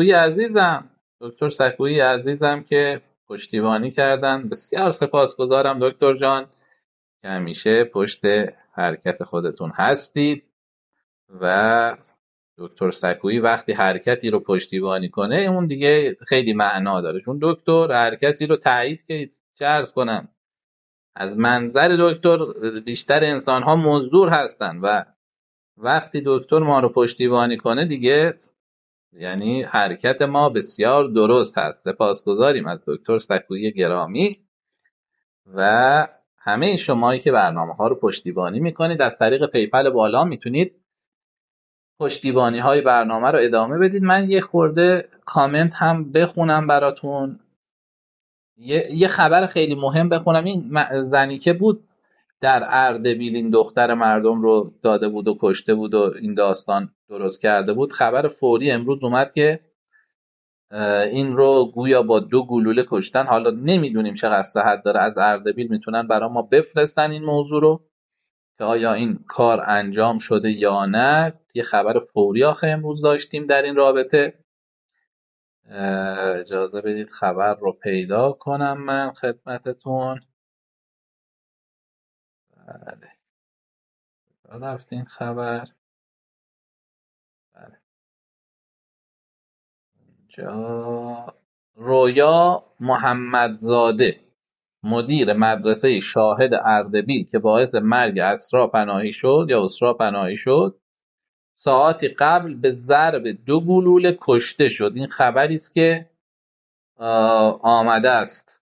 سکویی عزیزم که پشتیبانی کردن، بسیار سپاسگزارم دکتر جان که همیشه پشت حرکت خودتون هستید. و دکتر سکویی وقتی حرکتی رو پشتیبانی کنه اون دیگه خیلی معنا داره، چون دکتر حرکتی رو تایید که چه عرض کنم، از منظر دکتر بیشتر انسان ها مزدور هستن و وقتی دکتر ما رو پشتیبانی کنه دیگه یعنی حرکت ما بسیار درست هست. سپاسگزاریم از دکتر سکویی گرامی و همه شمایی که برنامه ها رو پشتیبانی میکنید. از طریق پیپل بالا میتونید پشتیبانی های برنامه رو ادامه بدید. من یه خورده کامنت هم بخونم براتون، یه خبر خیلی مهم بخونم. این زنی که بود در اردبیل این دختر مردم رو داده بود و کشته بود و این داستان درست کرده بود، خبر فوری امروز اومد که این رو گویا با 2 گلوله کشتن. حالا نمیدونیم چقدر صحت داره، از اردبیل میتونن برای ما بفرستن این موضوع رو که آیا این کار انجام شده یا نه. یه خبر فوری آخه امروز داشتیم در این رابطه. اجازه بدید خبر رو پیدا کنم من خدمتتون. بله، رفت این خبر. بله، رویا محمدزاده، مدیر مدرسه شاهد اردبیل که باعث مرگ اسرا پناهی شد، ساعتی قبل به ضرب 2 گلوله کشته شد. این خبری است که آمده است.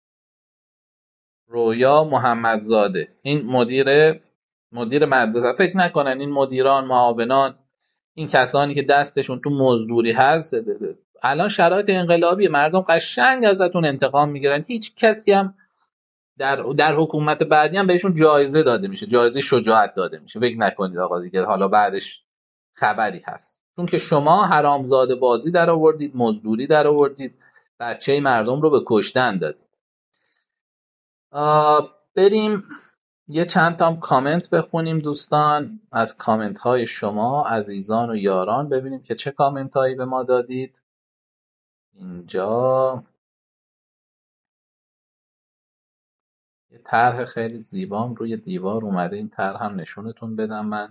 رویا محمدزاده، این مدیر مدرسه. فکر نکنن این مدیران، معاونان، این کسانی که دستشون تو مزدوری هست، الان شرایط انقلابی، مردم قشنگ ازتون انتقام میگیرن. هیچ کسی هم در حکومت بعدی هم بهشون جایزه داده میشه، جایزه شجاعت داده میشه. فکر نکنید آقا دیگه حالا بعدش خبری هست، چون که شما حرامزاده بازی در آوردید، مزدوری در آوردید، بچه مردم رو به کشتن دادید. بریم یه چند تا کامنت بخونیم دوستان، از کامنت های شما عزیزان و یاران، ببینیم که چه کامنت هایی به ما دادید. اینجا یه طرح خیلی زیبام روی دیوار اومده، این طرح هم نشونتون بدم من.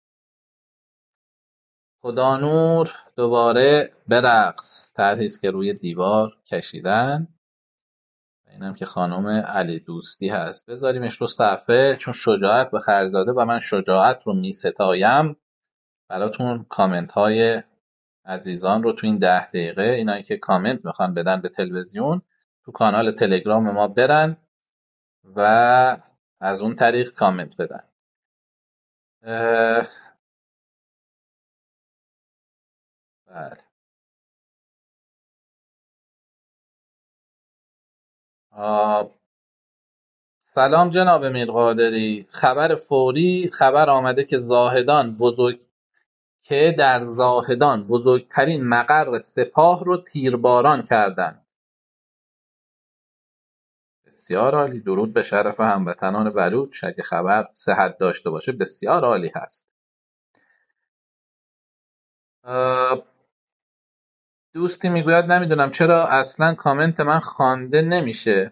خدا نور دوباره برقص، طرحی است که روی دیوار کشیدن. اینم که خانم علی دوستی هست. بذاریمش رو صفحه چون شجاعت به خرج داده و من شجاعت رو می ستایم. براتون کامنت های عزیزان رو تو این 10 دقیقه، اینایی که کامنت میخوان بدن به تلویزیون، تو کانال تلگرام ما برن و از اون طریق کامنت بدن. بله. سلام جناب میرقادری، خبر فوری خبر آمده که در زاهدان بزرگترین مقر سپاه رو تیرباران کردند. بسیار عالی، درود به شرف هموطنان بلوچ. اگه خبر صحت داشته باشه بسیار عالی هست. دوستی میگوید نمیدونم چرا اصلا کامنت من خوانده نمیشه.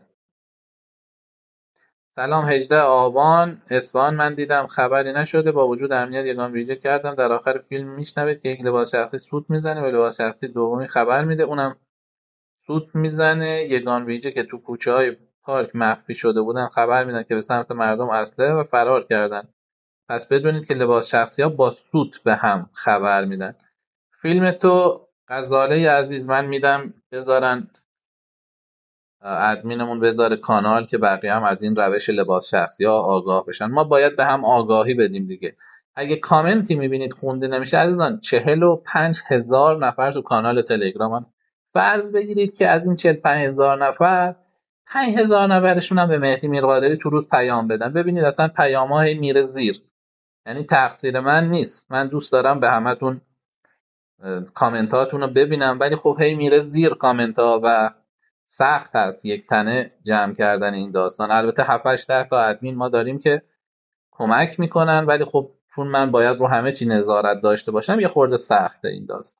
سلام 18 آبان اصفهان. من دیدم خبری نشده، با وجود امنیت یگان ویژه کردم. در آخر فیلم میشنوید که یک لباس شخصی سوت میزنه و لباس شخصی دومی خبر میده، اونم سوت میزنه. یگان ویژه که تو کوچه های پارک مخفی شده بودن خبر میدن که به سمت مردم اسلحه و فرار کردن. پس بدونید که لباس شخصی ها با سوت به هم خبر میدن. فیلم تو غزاله عزیز من میدم بذارن ادمینمون بذاره کانال که بقیه هم از این روش لباس شخصی ها آگاه بشن. ما باید به هم آگاهی بدیم دیگه. اگه کامنتی میبینید خونده نمیشه عزیزان، 45,000 نفر تو کانال تلگرام، فرض بگیرید که از این 45,000 نفر 5,000 نفرشون هم به مهدی میرقادری تو روز پیام بدن. ببینید اصلا پیام‌ها هی میره زیر. یعنی تقصیر من نیست، من دوست دارم به همتون کامنتاتون رو ببینم، ولی خب هی میره زیر کامنت ها و سخت هست یک تنه جمع کردن این داستان. البته 7-8 تا ادمین ما داریم که کمک میکنن، ولی خب چون من باید رو همه چی نظارت داشته باشم یه خورده سخته این داستان.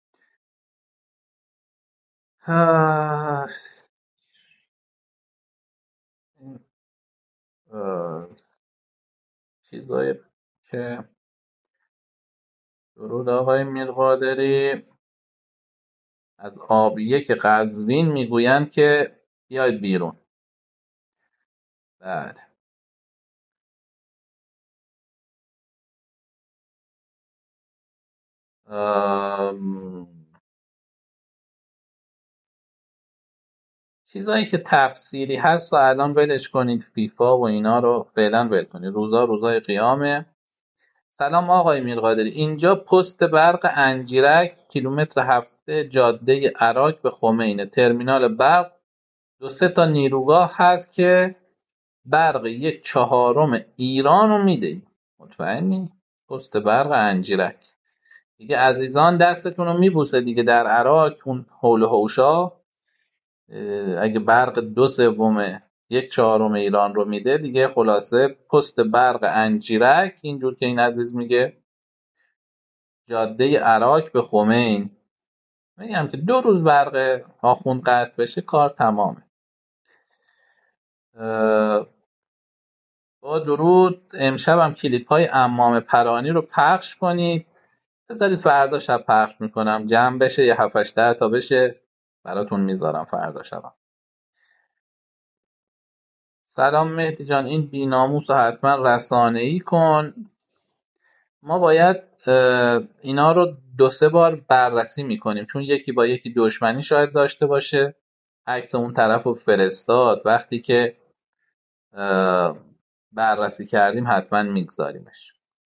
چیزایی که درود آقای میرقادری از آبیه که قزوین میگویند که بیاید بیرون. بله. چیزایی که تفسیری هست و الان ولش کنید، فیفا و اینا رو فعلا ول کنید. روزای قیامه. سلام آقای میرقادری، اینجا پست برق انجیرک کیلومتر 7 جاده عراق به خمینه، ترمینال برق 2-3 تا نیروگاه هست که برق 1/4 ایران رو میده. مطمئنی؟ پست برق انجیرک دیگه عزیزان دستتون رو میبوسه دیگه. در عراق اون حول و حوشا اگه برق 2/3 1/4 ایران رو میده دیگه، خلاصه پست برق انجیرک اینجور که این عزیز میگه جاده عراق به خمین، میگم که 2 روز برق آخوند قطع بشه کار تمامه. با درود. امشب هم کلیپ های عمام پرانی رو پخش کنید، بذارید فردا شب پخش میکنم، جمع بشه یه 7-8 تا بشه براتون میذارم فردا شب. سلام مهدی جان، این بیناموس رو حتما رسانه‌ای کن. ما باید اینا رو 2-3 بار بررسی میکنیم، چون یکی با یکی دشمنی شاید داشته باشه، عکس اون طرف رو فرستاد، وقتی که بررسی کردیم حتما میگذاریمش.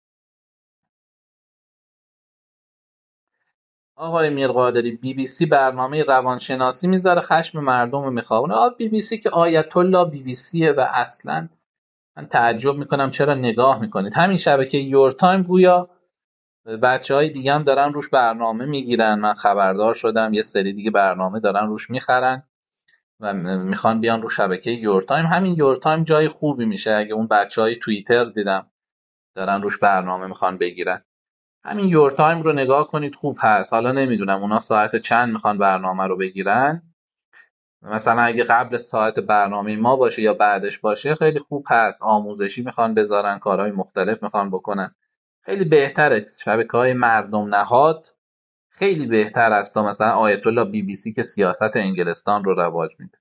آقای میرقادری، BBC برنامه روانشناسی میذاره، خشم مردم رو میخوابونه. BBC که آیت الله BBCه و اصلا من تعجب میکنم چرا نگاه میکنید. همین شبکه یور تایم گویا بچهای دیگه هم دارن روش برنامه میگیرن، من خبردار شدم یه سری دیگه برنامه دارن روش میخرن و میخوان بیان رو شبکه یور تایم. همین یور تایم جای خوبی میشه، اگه اون بچهای توییتر دیدم دارن روش برنامه میخوان بگیرن، همین یور تایم رو نگاه کنید خوب هست. حالا نمیدونم اونا ساعت چند میخوان برنامه رو بگیرن، مثلا اگه قبل ساعت برنامه ما باشه یا بعدش باشه خیلی خوب هست، آموزشی میخوان بذارن، کارهای مختلف میخوان بکنن، خیلی بهتره. شبکه‌های مردم نهاد خیلی بهتر است تا مثلا آیت الله BBC که سیاست انگلستان رو رواج میده.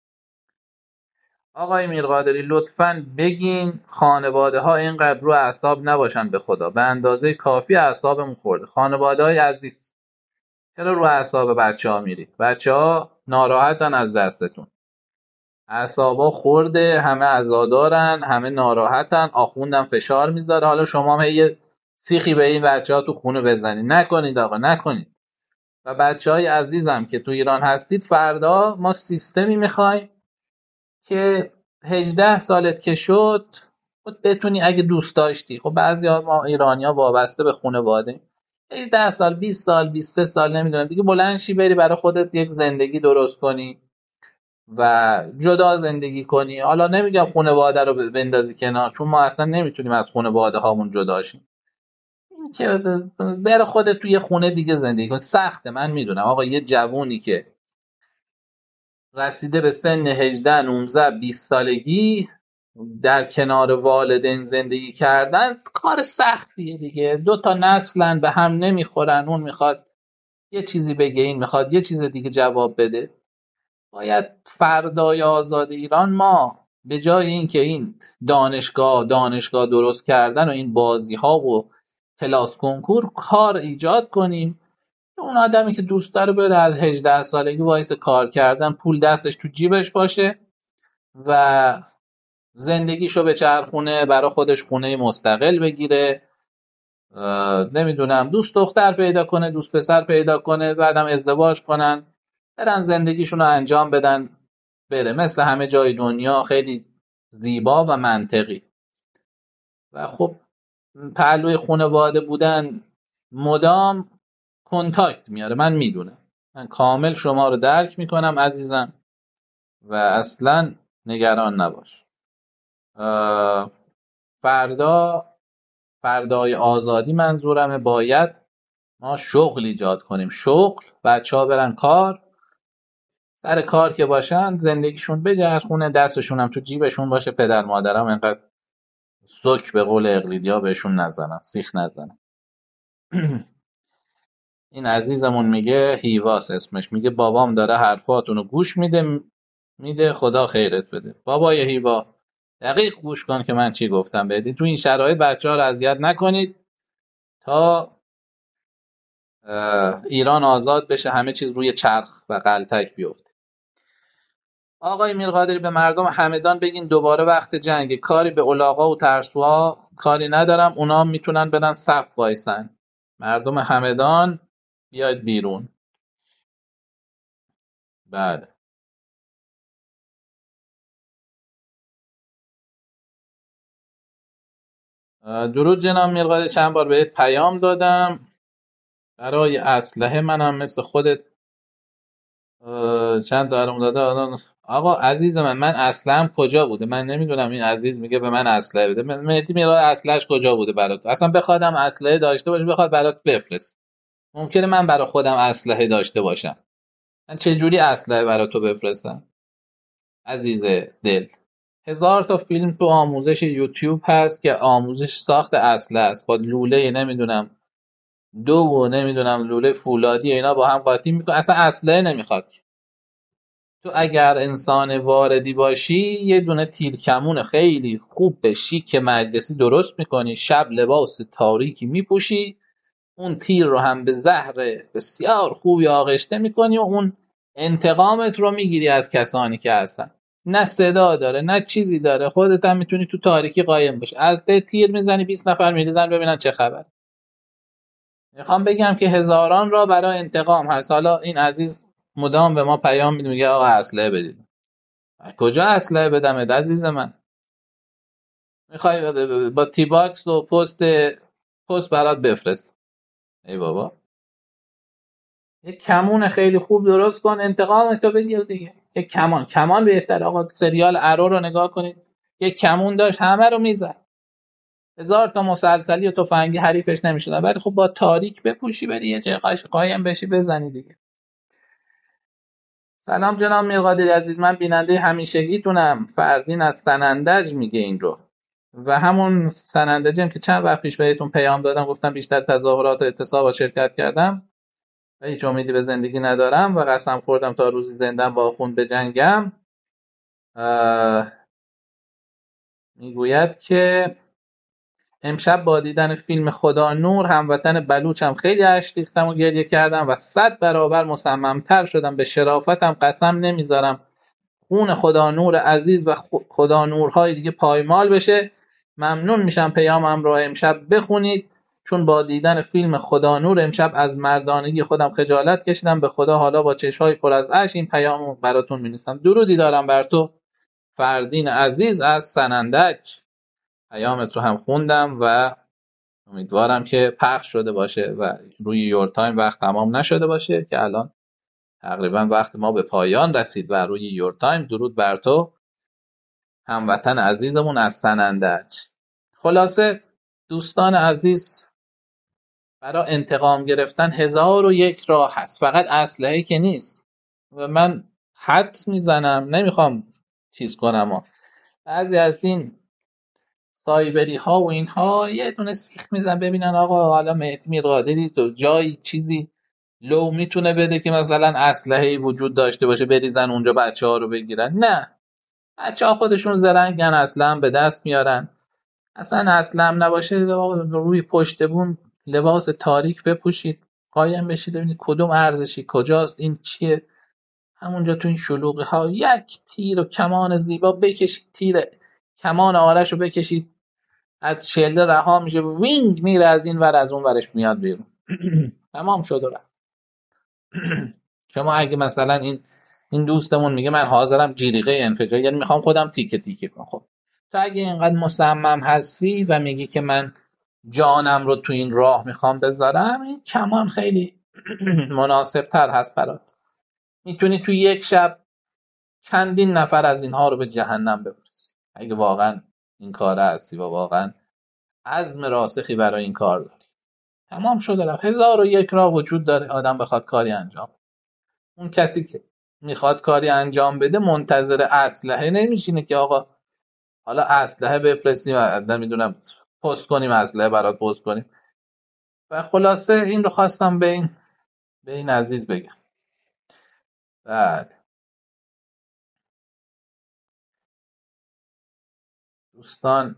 آقای میرقادری لطفاً بگین خانواده ها اینقدر رو اعصاب نباشن، به خدا به اندازه کافی اعصابمون خورده. خانواده های عزیز چرا رو اعصاب بچه ها میرید؟ بچه ها ناراحتن از دستتون، اعصابا خورده، همه عزادارن، همه ناراحتن، آخوندم فشار میذاره، حالا شما هم یه سیخی به این بچه ها تو خونه بزنید. نکنید آقا، نکنید. و بچه های عزیزم که تو ایران هستید، فردا ما سیستمی میخوایم که 18 سالت که شد خود بتونی اگه دوست داشتی، خب بعضی ها ما ایرانی ها وابسته به خانواده، 18 سال 20 سال 23 سال نمیدونم دیگه، بلند شی بری برای خودت یک زندگی درست کنی و جدا زندگی کنی. حالا نمیگم خانواده رو بندازی کنار، چون ما اصلا نمیتونیم از خانواده هامون جدا شیم، این که بره خودت توی خونه دیگه زندگی کن. سخته، من میدونم آقا. یه جوونی که رسیده به سن 18 19 20 سالگی در کنار والدین زندگی کردن کار سختیه دیگه. 2 نسلن به هم نمیخورن، اون میخواد یه چیزی بگه، این میخواد یه چیز دیگه جواب بده. باید فردای آزاد ایران ما به جای اینکه این دانشگاه درست کردن و این بازی ها و کلاس کنکور کار ایجاد کنیم. اون آدمی که دوست داره بره از 18 سالگی وایس کار کردن، پول دستش تو جیبش باشه و زندگیشو به چرخونه، برای خودش خونه مستقل بگیره، نمیدونم دوست دختر پیدا کنه، دوست پسر پیدا کنه، بعدم ازدواج کنن، برن زندگیشون رو انجام بدن، بره مثل همه جای دنیا خیلی زیبا و منطقی. و خب پهلوی خانواده بودن مدام کنتاکت میاره. من میدونم، من کامل شما رو درک میکنم عزیزم و اصلا نگران نباش. فردای آزادی منظورمه، باید ما شغل ایجاد کنیم. شغل، بچه ها برن کار، سر کار که باشن زندگیشون بچرخونه، دستشون هم تو جیبشون باشه، پدر مادرم انقدر سوک به قول اقلیدیا بهشون نزنن، سیخ نزنن. این عزیزمون میگه، هیواس اسمش، میگه بابام داره حرفاتونو گوش میده خدا خیرت بده. بابای هیوا دقیق گوش کن که من چی گفتم بهت. تو این شرایط بچه‌ها رو اذیت نکنید تا ایران آزاد بشه، همه چیز روی چرخ و قلتک بیفته. آقای میرقادری به مردم همدان بگین دوباره وقت جنگه، کاری به الاغا و ترسوها کاری ندارم، اونا میتونن برن صف وایسن. مردم همدان بیاید بیرون. بله. درود جناب میرقادری، چند بار بهت پیام دادم برای اسلحه. منم مثل خودت چند دارم داده. آقا عزیز من اسلحه‌ام کجا بوده؟ من نمیدونم. این عزیز میگه به من اسلحه بده. مهدی میرا اسلحه‌اش کجا بوده برات؟ اصلا بخوادم اسلحه داشته باشه بخواد برات بفرست. ممکنه من برای خودم اسلحه داشته باشم. من چه جوری اسلحه برای تو بفرستم؟ عزیز دل، 1000 تا فیلم تو آموزش یوتیوب هست که آموزش ساخت اسلحه است، با لوله نمیدونم و نمیدونم لوله فولادی اینا با هم قاطی میکنه. اصلا اسلحه نمیخواد. تو اگر انسان واردی باشی یه دونه تیر کمون خیلی خوب به شیک مجلسی درست میکنی، شب لباس تاریکی میپوشی، اون تیر رو هم به زهر بسیار خوبی آغشته میکنی و اون انتقامت رو میگیری از کسانی که هستن. نه صدا داره نه چیزی داره، خودت هم میتونی تو تاریکی قایم باشی، از ده تیر میزنی 20 نفر میریزن ببینن چه خبر. میخوام بگم که هزاران را برای انتقام هست. حالا این عزیز مدام به ما پیام میده میگه آقا اسلحه بدید. کجا اسلحه بدم عزیز من؟ میخوای با تی باکس و پست برات بفرست؟ ای بابا، یک کمون خیلی خوب درست کن، انتقام تو بگیر دیگه. یک کمان بهتره. آقا سریال ارو رو نگاه کنید، یک کمون داشت همه رو میزد. 1000 تا مسلسلی و تفنگی حریفش نمیشدن، ولی خب با تاریک بپوشی بری یه جای قایم بشی بزنی دیگه. سلام جناب میرقادری عزیز، من بیننده همیشگیتونم. فردین از سنندج میگه این رو، و همون سنندجم که چند وقت پیش بهتون پیام دادم گفتم بیشتر تظاهرات و اعتصاب شرکت کردم و هیچ امیدی به زندگی ندارم و قسم خوردم تا روزی زندم با خون به جنگم. میگوید که امشب با دیدن فیلم خدا نور هموطن بلوچم خیلی اشک ریختم و گریه کردم و 100 برابر مصممتر شدم به شرافتم قسم نمیذارم خون خدا نور عزیز و خدا نورهای دیگه پایمال بشه. ممنون میشم پیامم رو امشب بخونید، چون با دیدن فیلم خدا نور امشب از مردانگی خودم خجالت کشیدم. به خدا حالا با چشمای پر از اشک این پیامو براتون می‌نویسم. درودی دارم بر تو فردین عزیز از سنندج. پیامت رو هم خوندم و امیدوارم که پخش شده باشه و روی یور تایم وقت تمام نشده باشه که الان تقریبا وقت ما به پایان رسید و روی یور تایم. درود بر تو هموطن عزیزمون از سنندج. خلاصه دوستان عزیز، برای انتقام گرفتن 1001 راه هست، فقط اسلحه که نیست. و من حدس میزنم، نمیخوام چیز کنم بعضی از این سایبری ها و اینها یه دونه سیخ میزن ببینن آقا حالا مهدی میرقادری تو جایی چیزی لو میتونه بده که مثلا اسلحه‌ای وجود داشته باشه بریزن اونجا بچه ها رو بگیرن. نه، بچه ها خودشون زرنگن، اصلا به دست میارن. اصلا اصلا نباشه روی پشت بون لباس تاریک بپوشید، قایم بشید ببینید کدوم ارزشی کجاست، این چیه. همونجا تو این شلوغی ها یک تیر و کمان زیبا بکشید، تیر کمان آرش رو بکشید، از شله رها میشه، وینگ میره از این ور از اون ورش میاد بیرون. تمام شد و رفت. شما اگه مثلا این دوستمون میگه من حاضرم جلیقه انفجار، یعنی میخوام خودم تیکه تیکه کنم. خب تو اگه اینقدر مصمم هستی و میگی که من جانم رو تو این راه میخوام بذارم، این کمان خیلی مناسب تر هست برات. میتونی تو یک شب چندین نفر از اینها رو به جهنم ببرسی اگه واقعا این کار هستی و واقعا عزم راسخی برای این کار داری. تمام شده. 1001 راه وجود داره آدم بخواد کاری انجام. اون کسی که میخواد کاری انجام بده منتظر اسلحه نمیشینه که آقا حالا اسلحه بفرستیم، نمیدونم پست کنیم اسلحه برات پست کنیم. و خلاصه این رو خواستم به این عزیز بگم. بله دوستان،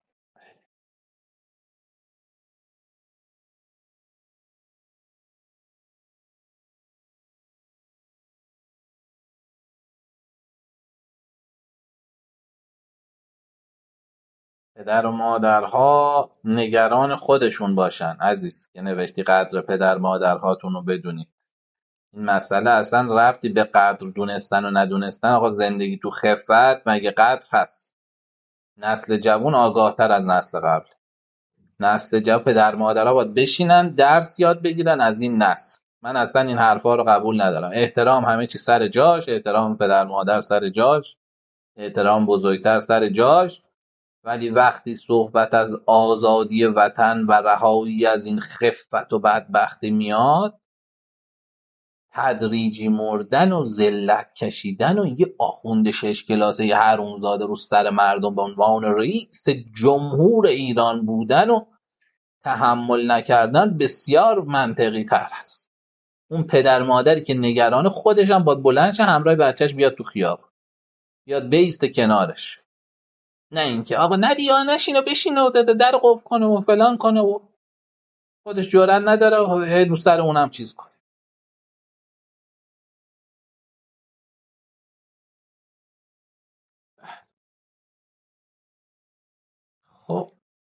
پدر و مادرها نگران خودشون باشن. عزیز که نوشتی قدر پدر مادرهاتون رو بدونید. این مسئله اصلا ربطی به قدر دونستن و ندونستن. آقا زندگی تو خفت مگه قدر هست؟ نسل جوان آگاه تر از نسل قبل. نسل جوان پدر مادرها باید بشینن درس یاد بگیرن از این نسل. من اصلا این حرفا رو قبول ندارم. احترام همه چی سر جاش، احترام پدر مادر سر جاش، احترام بزرگتر سر جاش، ولی وقتی صحبت از آزادی وطن و رهایی از این خفت و بدبختی میاد، تدریجی مردن و ذلت کشیدن و یه آخوند 6 کلاسه یه حرومزاده رو سر مردم به عنوان رئیس جمهور ایران بودن و تحمل نکردن بسیار منطقی تر هست. اون پدر مادری که نگران خودش هم باید بلند شه همراه بچهش بیاد تو خیابون، بیاد بیسته کنارش، نه اینکه آقا ندیا نشینو بشینو در قفل کنه و فلان کنه و خودش جرئت نداره و دو سر اونم چیز کنه. خب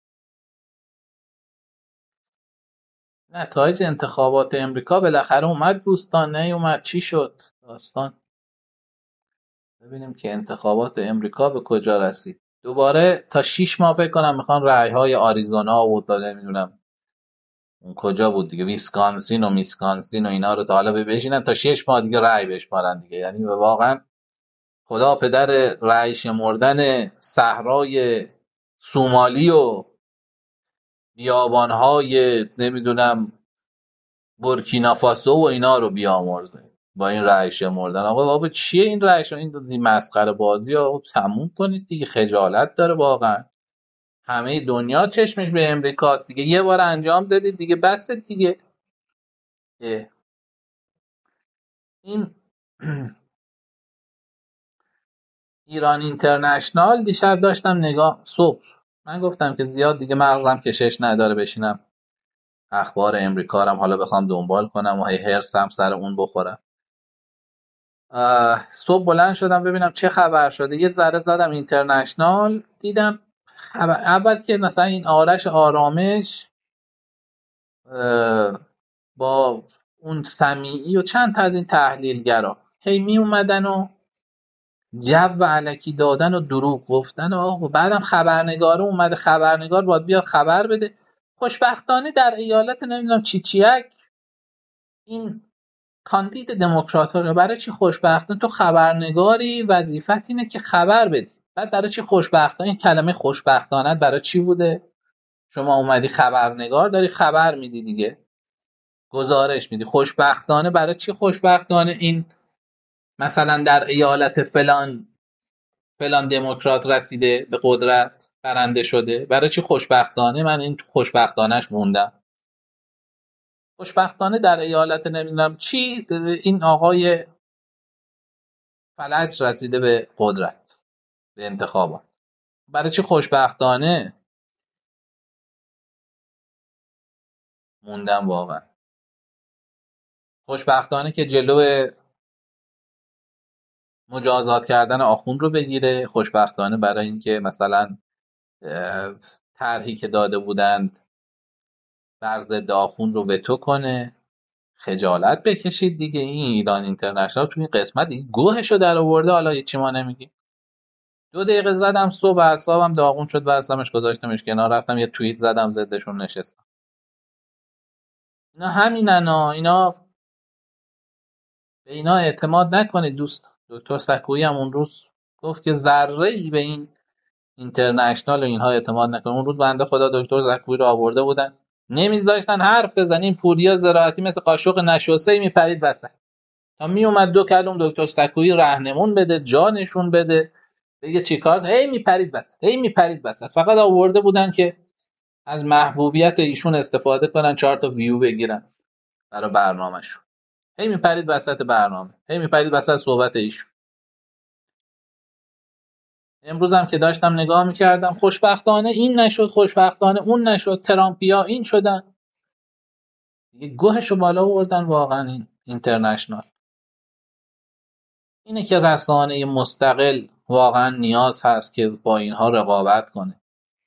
نتایج انتخابات امریکا بالاخره اومد دوستان، اومد چی شد داستان؟ ببینیم که انتخابات امریکا به کجا رسید. دوباره تا 6 ماه فکر کنم میخوان رأی‌های آریزونا و تا نمیدونم اون کجا بود دیگه، ویسکانسین و میسکانسین و اینا رو تا حالا بشینن تا 6 ماه دیگه رأی بشمارن دیگه. یعنی واقعا خدا پدر رأی شمردن صحرای سومالی و بیابان‌های نمیدونم بورکینافاسو و اینا رو بیامرزه با این رأی شمردن. آقا بابا چیه این رأی شمردن؟ این مسخره بازی ها تموم کنید دیگه. خجالت داره واقعا. همه دنیا چشمش به امریکاست دیگه. یه بار انجام دادید دیگه بس دیگه. این ایران اینترنشنال دیشب داشتم نگاه صبح، من گفتم که زیاد دیگه مغزم کشش نداره بشینم اخبار امریکا رو حالا بخوام دنبال کنم و هرسم سر اون بخورم. صبح بلند شدم ببینم چه خبر شده، یه ذره زدم اینترنشنال، دیدم اول که مثلا این آرش آرامش با اون سمیعی و چند تا از این تحلیلگرا هی می اومدن و جو علکی دادن و دروغ گفتن و بعدم خبرنگار اومده، خبرنگار باید بیاد خبر بده. خوشبختانه در ایالت نمیدونم چیچیک این کاندید دموکرات ها برای چی خوشبختانه تو خبرنگاری وظیفت اینه که خبر بدی. بعد برای چی خوشبختانه این کلمه خوشبختانه برای چی بوده؟ شما اومدی خبرنگار داری خبر میدی دیگه. گزارش میدی. خوشبختانه برای چی خوشبختانه این مثلا در ایالت فلان دموکرات رسیده به قدرت، برنده شده؟ برای چی خوشبختانه؟ من این خوشبختانهش موندم. خوشبختانه در ایالت نمیدونم چی این آقای فلج رسیده به قدرت، به انتخابات. برای چی خوشبختانه موندم واقعا؟ خوشبختانه که جلو مجازات کردن آخوند رو بگیره، خوشبختانه برای اینکه مثلا طرحی که داده بودند بر ضد آخوند رو وتو کنه. خجالت بکشید دیگه. این ایران اینترنشنال تو این قسمت این گوهشو در آورده، حالا هیچی ما نمیگیم. 2 دقیقه زدم صبح اعصابم داغون شد، بستمش گذاشتمش کنار، رفتم یه توییت زدم ضدشون نشستم. اینا همینن ها. اینا به اینا اعتماد نکنید دوست. دکتر سکویی هم اون روز گفت که ذره ای به این اینترنشنال و اینها اعتماد نکنید. اون روز بنده خدا دکتر سکویی رو آورده بودن، نمیذاشتن حرف بزنیم. پوریا زراعتی مثل قاشق نشسته میپرید وسط تا می اومد 2 کلم دکتر سکویی راهنمون بده، جا نشون بده، بگه چیکار. هی میپرید وسط. فقط آورده بودن که از محبوبیت ایشون استفاده کنن، 4 تا ویو بگیرن برای برنامه‌شون. هی میپرید وسط برنامه، هی میپرید وسط صحبت ایشون. امروز هم که داشتم نگاه میکردم، خوشبختانه این نشد، خوشبختانه اون نشد، ترامپیا این شدن دیگه. گوهشو بالا بردن واقعا. این اینترنشنال اینه که رسانه مستقل واقعا نیاز هست که با اینها رقابت کنه.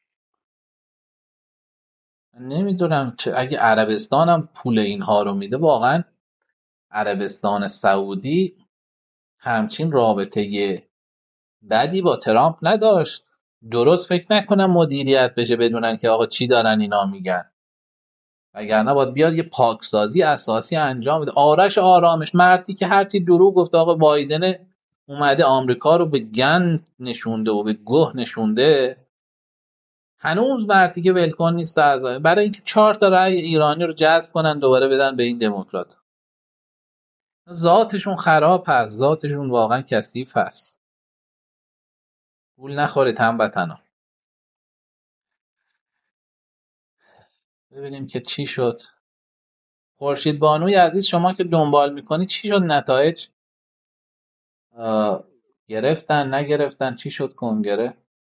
نمیدونم اگه عربستان هم پول اینها رو میده، واقعا عربستان سعودی همچین رابطه بدی با ترامپ نداشت. درست فکر نکنم مدیریت بشه بدونن که آقا چی دارن اینا میگن، وگرنه باید بیاد یه پاکسازی اساسی انجام بده. آرش آرامش، مردی که هرچی دروغ گفت آقا بایدن اومده آمریکا رو به گند نشونده و به گوه نشونده، هنوز مردی که ولکن نیست برای اینکه 4 تا رأی ایرانی رو جذب کنن دوباره بدن به این دموکرات. ذاتشون خراب هست، ذاتشون واقعا کثیف هست. گول نخورید هموطنا. ببینیم که چی شد. خورشید بانوی عزیز، شما که دنبال میکنی چی شد نتایج؟ گرفتن نگرفتن؟ چی شد کنگره؟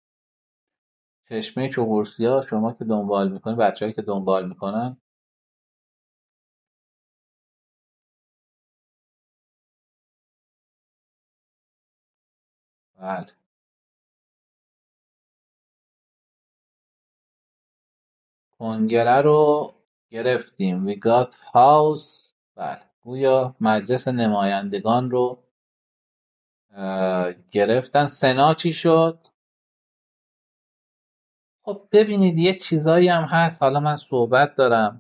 چشمه چوبورسیا، شما که دنبال میکنی، بچه‌ای که دنبال میکنن، بله کنگره رو گرفتیم. We got house. بله گویا مجلس نمایندگان رو گرفتن. سنا چی شد؟ خب ببینید یه چیزایی هم هست، حالا من صحبت دارم.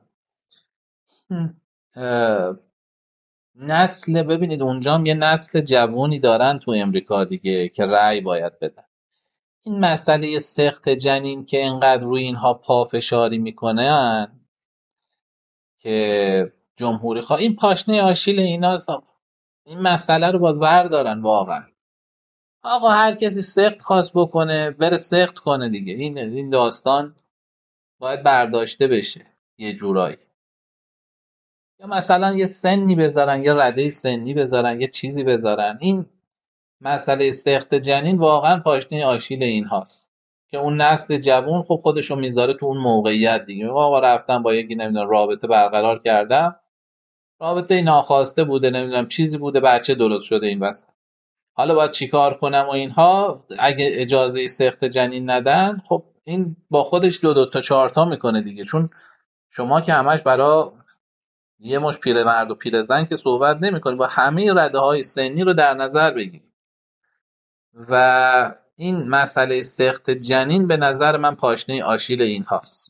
نسل، ببینید اونجا هم یه نسل جوونی دارن تو امریکا دیگه که رأی باید بدن. این مسئله سقط جنین که اینقدر روی اینها پافشاری میکنن که جمهوری خواه، این پاشنه آشیل اینا، این مسئله رو باید بردارن واقعا. آقا هر کسی سقط خواست بکنه بره سقط کنه دیگه. این داستان باید برداشته بشه یه جورایی. یا مثلا یه سنی بذارن، یه رده سنی بذارن، یه چیزی بذارن. این مسئله سقط جنین واقعا پاشنه آشیل این هاست که اون نسل جوون خب خودشو میذاره تو اون موقعیت دیگه. آقا رفتم با یکی نمیدونم رابطه برقرار کردم، رابطه ناخواسته بوده، نمیدونم چیزی بوده، بچه درست شده این وسط، حالا باید چیکار کنم و اینها. اگه اجازه سقط جنین ندن، خب این با خودش 2 تا 4 تا میکنه دیگه. چون شما که همش برای یه مش پیرمرد و پیرزن که صحبت نمی‌کنی، با همه رده‌های سنی رو در نظر بگیرید. و این مسئله سقط جنین به نظر من پاشنه آشیل این هاست.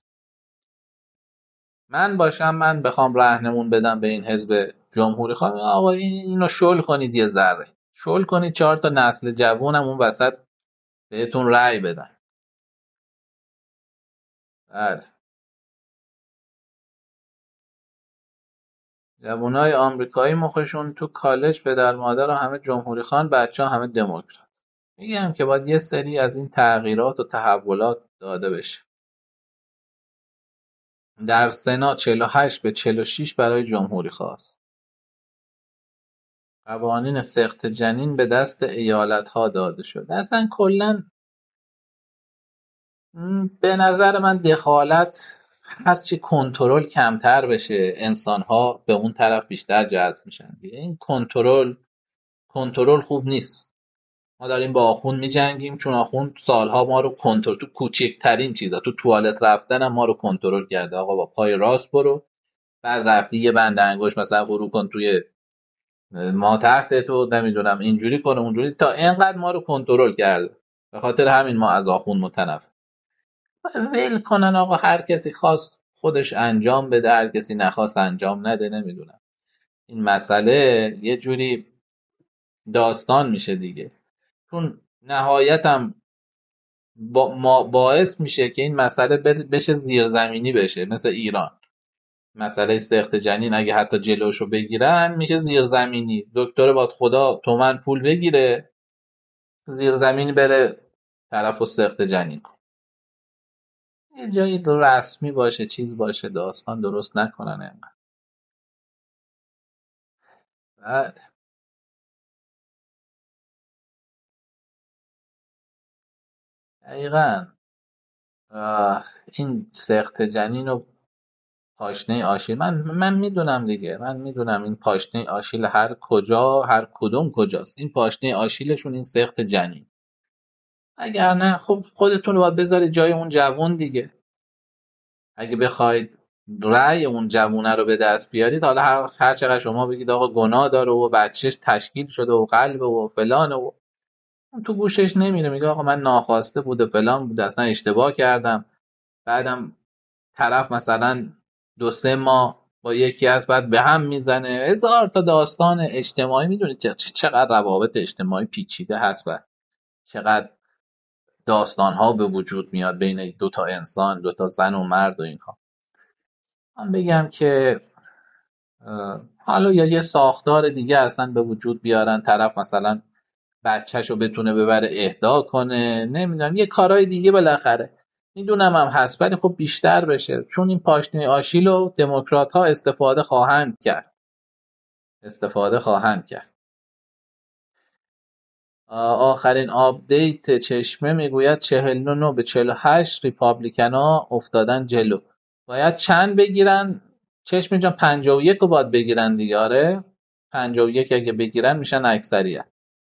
من باشم، من بخوام راهنمون بدم به این حزب جمهوری خواه، آقا اینو شل کنید، یه ذره شل کنید، 4 تا نسل جوونم اون وسط بهتون رأی بدن. بله جوانای آمریکایی مخشون تو کالج پدر مادر همه جمهوری خوان، بچه همه دموکرات. میگم که باید یه سری از این تغییرات و تحولات داده بشه. در سنا 48 به 46 برای جمهوری خواست. قوانین سخت جنین به دست ایالت‌ها داده شد. اصلا کلاً به نظر من دخالت هرچی کنترل کمتر بشه انسان‌ها به اون طرف بیشتر جذب میشن. این کنترل خوب نیست. ما داریم با آخوند میجنگیم چون آخوند سالها ما رو کنترل، تو کوچکترین چیزا، تو توالت رفتن هم ما رو کنترل کرده. آقا با پای راست برو، بعد رفتی یه بند انگشت مثلا فرو کن توی ما تحت تو، نمیدونم اینجوری کنه اونجوری، تا اینقدر ما رو کنترل کرده. به خاطر همین ما از آخوند متنفریم. ول کنن آقا، هر کسی خواست خودش انجام بده، هر کسی نخواست انجام نده. نمیدونم این مسئله یه جوری داستان میشه دیگه، چون نهایتم باعث میشه که این مسئله بشه زیرزمینی بشه، مثل ایران. مسئله سخت جنین اگه حتی جلوشو بگیرن میشه زیرزمینی، دکتر باید خدا تومن پول بگیره زیرزمینی بره طرفو سخت جنین کن. یه جایی رسمی باشه، چیز باشه، داستان درست نکنن اینقدر. بعد دقیقاً این سخت جنین و پاشنه آشیل، من میدونم دیگه، من میدونم این پاشنه آشیل هر کدوم کجاست. این پاشنه آشیلشون این سخت جنین. اگر نه خب خودتون رو باید بذارید جای اون جوون دیگه. اگه بخواید رأی اون جوونه رو به دست بیارید، حالا هر چقدر شما بگید آقا گناه داره و بچهش تشکیل شده و قلب و فلانه و اون تو گوشش نمیره، میگه آقا من ناخواسته بوده فلان بوده اصلا اشتباه کردم. بعدم طرف مثلا 2-3 ماه با یکی از بعد به هم میزنه، هزار تا داستان اجتماعی. میدونید چقدر روابط اجتماعی پیچیده هست و چقدر داستان ها به وجود میاد بین 2 تا انسان، 2 تا زن و مرد و اینها. من بگم که حالا یا یه ساختار دیگه اصلا به وجود بیارن، طرف مثلا بچهشو بتونه ببره اهدا کنه، نمیدونم یه کارهای دیگه بالاخره میدونم هم هست، ولی خب بیشتر بشه، چون این پاشنه آشیلو دموکرات ها استفاده خواهند کرد. آخرین آپدیت چشمه میگوید 49 به 48 ریپابلیکن ها افتادن جلو. باید چند بگیرن چشمه جان؟ 51 رو باید بگیرن دیگه. آره 51 اگه بگیرن میشن اکثریت.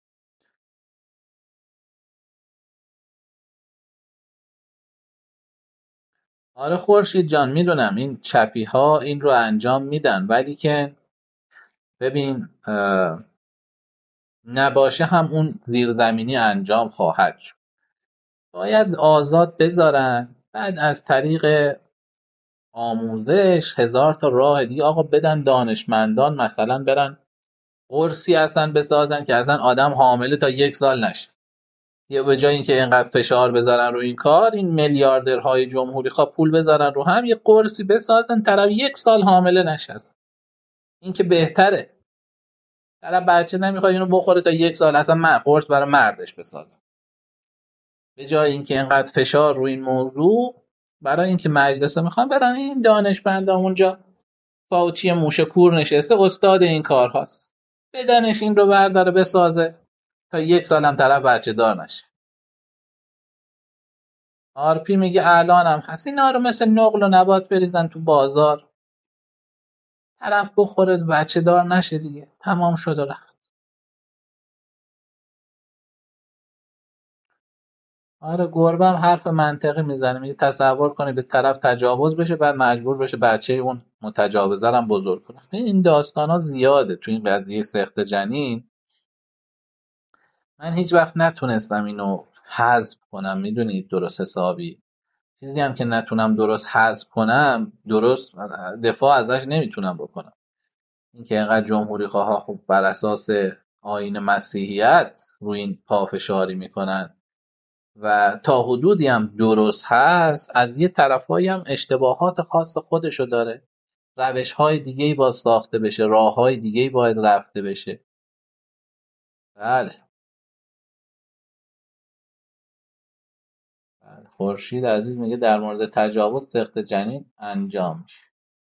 آره خورشید جان میدونم این چپی ها این رو انجام میدن، ولی که ببین نباشه هم اون زیرزمینی انجام خواهد شد. باید آزاد بذارن، بعد از طریق آموزش 1000 تا راه دیگه آقا بدن دانشمندان مثلا برن قرصی اصلا بسازن که اصلا آدم حامله تا 1 سال نشه. یا به جای اینکه اینقدر فشار بذارن رو این کار، این میلیاردرهای جمهوری خواه پول بذارن رو هم، یه قرصی بسازن طرف 1 سال حامله نشه. این که بهتره. طرف بچه نمیخواد اینو بخوره تا 1 سال، اصلا قرص برای مردش بسازن. به جای اینکه اینقدر فشار رو این موضوع، برای اینکه مجلس میخوان برن این دانشمندا اونجا، فاوچی موشه کور نشسته استاد این کار هاست، بدنش این رو برداره بسازه تا 1 سال هم طرف بچه دار نشه. آرپی میگه الان هم هست اینا رو مثل نقل و نبات بریزن تو بازار، طرف بخوره بچه دار نشه دیگه، تمام شد و رفت. آره گربه هم حرف منطقی میزنه، میگه تصور کنه به طرف تجاوز بشه بعد مجبور بشه بچه اون متجاوزه رو بزرگ کنه. این داستانا زیاده تو این قضیه سخت جنین. من هیچ وقت نتونستم اینو حذف کنم، میدونید درست حسابی. چیزی هم که نتونم درست حذف کنم، درست دفاع ازش نمیتونم بکنم. اینکه اینقدر جمهوری خواه خب بر اساس آیین مسیحیت روی این پافشاری میکنن و تا حدودی هم درست هست، از یه طرفایی هم اشتباهات خاص خودشو داره. روش های دیگه ای باید ساخته بشه، راه های دیگه ای باید رفته بشه. بله. خورشید عزیز میگه در مورد تجاوز سقط جنین انجام میشه.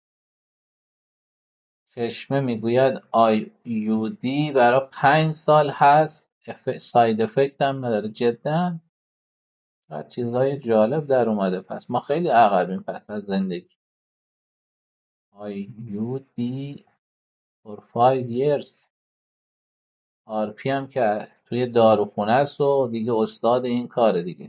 چشمه میگوید IUD برای 5 سال هست، ساید افکت هم نداره. جدا چیزهای جالب در اومده. پس ما خیلی عقبیم پس از زندگی. IUD for 5 years. RP هم که توی داروخونه است و دیگه استاد این کاره دیگه.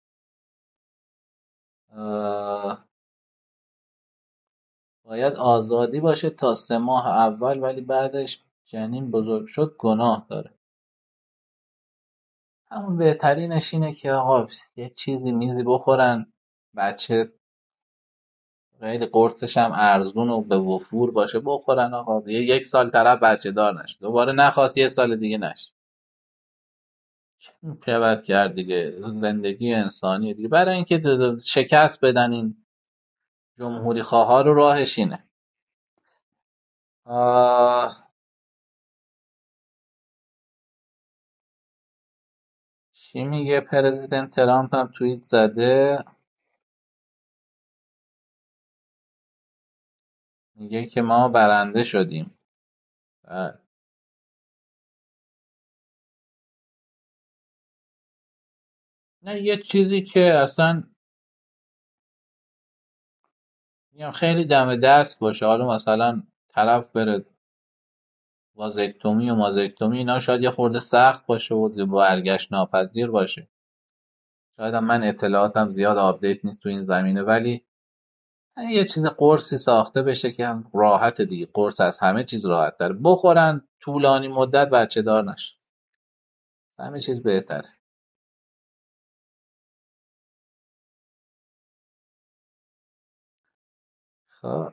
باید آزادی باشه تا 3 ماه اول، ولی بعدش جنین بزرگ شد گناه داره. همون بهترینش اینه که آقا یه چیزی میزی بخورن، بچه خیلی قرصش هم ارزون و به وفور باشه بخورن آقا. 1 سال طرف بچه دار نشه، دوباره نخواست 1 سال دیگه نشه، پیوت کرد دیگه. زندگی انسانی دیگه. برای اینکه شکست بدن این جمهوری خواه رو، راهش اینه. چی میگه پرزیدنت ترامپ؟ هم توییت زده، میگه که ما برنده شدیم. نه یه چیزی که اصلا میگم خیلی دم دست باشه. حالا مثلا طرف بره وازکتومی و مازکتومی، اینا شاید یه خورده سخت باشه و برگشت ناپذیر باشه. شاید هم من اطلاعاتم زیاد آپدیت نیست تو این زمینه، ولی یه چیز قرصی ساخته بشه که هم راحت دیگه. قرص از همه چیز راحت تر، بخورن طولانی مدت بچه دار نشه، همه چیز بهتره. خب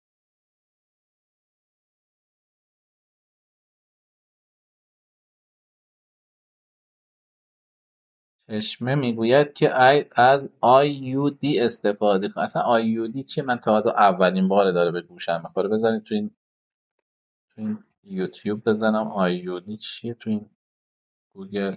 چشمه میگوید که از IUD استفاده کن. اصلا IUD چیه؟ من تا اولین بار داره به گوشم میخوره. بذارید تو این یوتیوب بزنم IUD چیه، تو این گوگل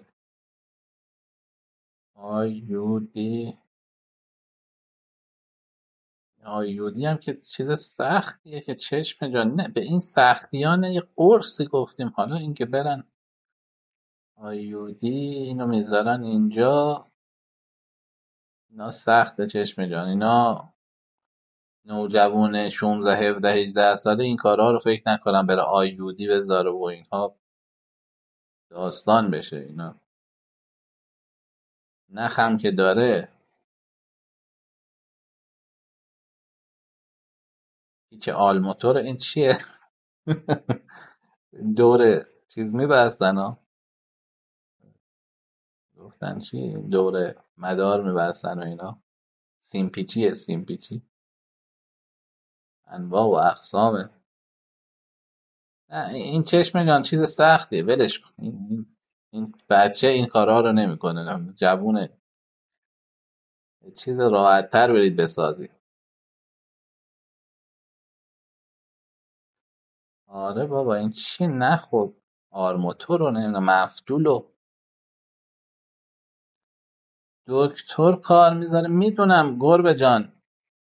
IUD هم که چیز سختیه که چشم جان. نه به این سختی ها نه، یه قرصی گفتیم. حالا این که برن IUD اینو میذارن اینجا، اینا سخته چشم جان. اینا نوجوان 16 17 18 ساله این کارها رو فکر نکنم بره IUD بذاره و اینها داستان بشه. اینا نخم که داره. هیچ آلموتور این چیه؟ دور چیز میبستن ها، گفتن چی؟ دور مدار میبستن و اینا. سیمپیچیه، سیمپیچی انواع و اقسامه. این چشم جان چیز سختیه، ولش کن. این بچه این کارها رو نمیکنه، جوونه. چیز راحت تر برید بسازید. آره بابا این چی نخود آرماتور رو نمیدونم مفتول و دکتر کار میذاره. میدونم گربه جان،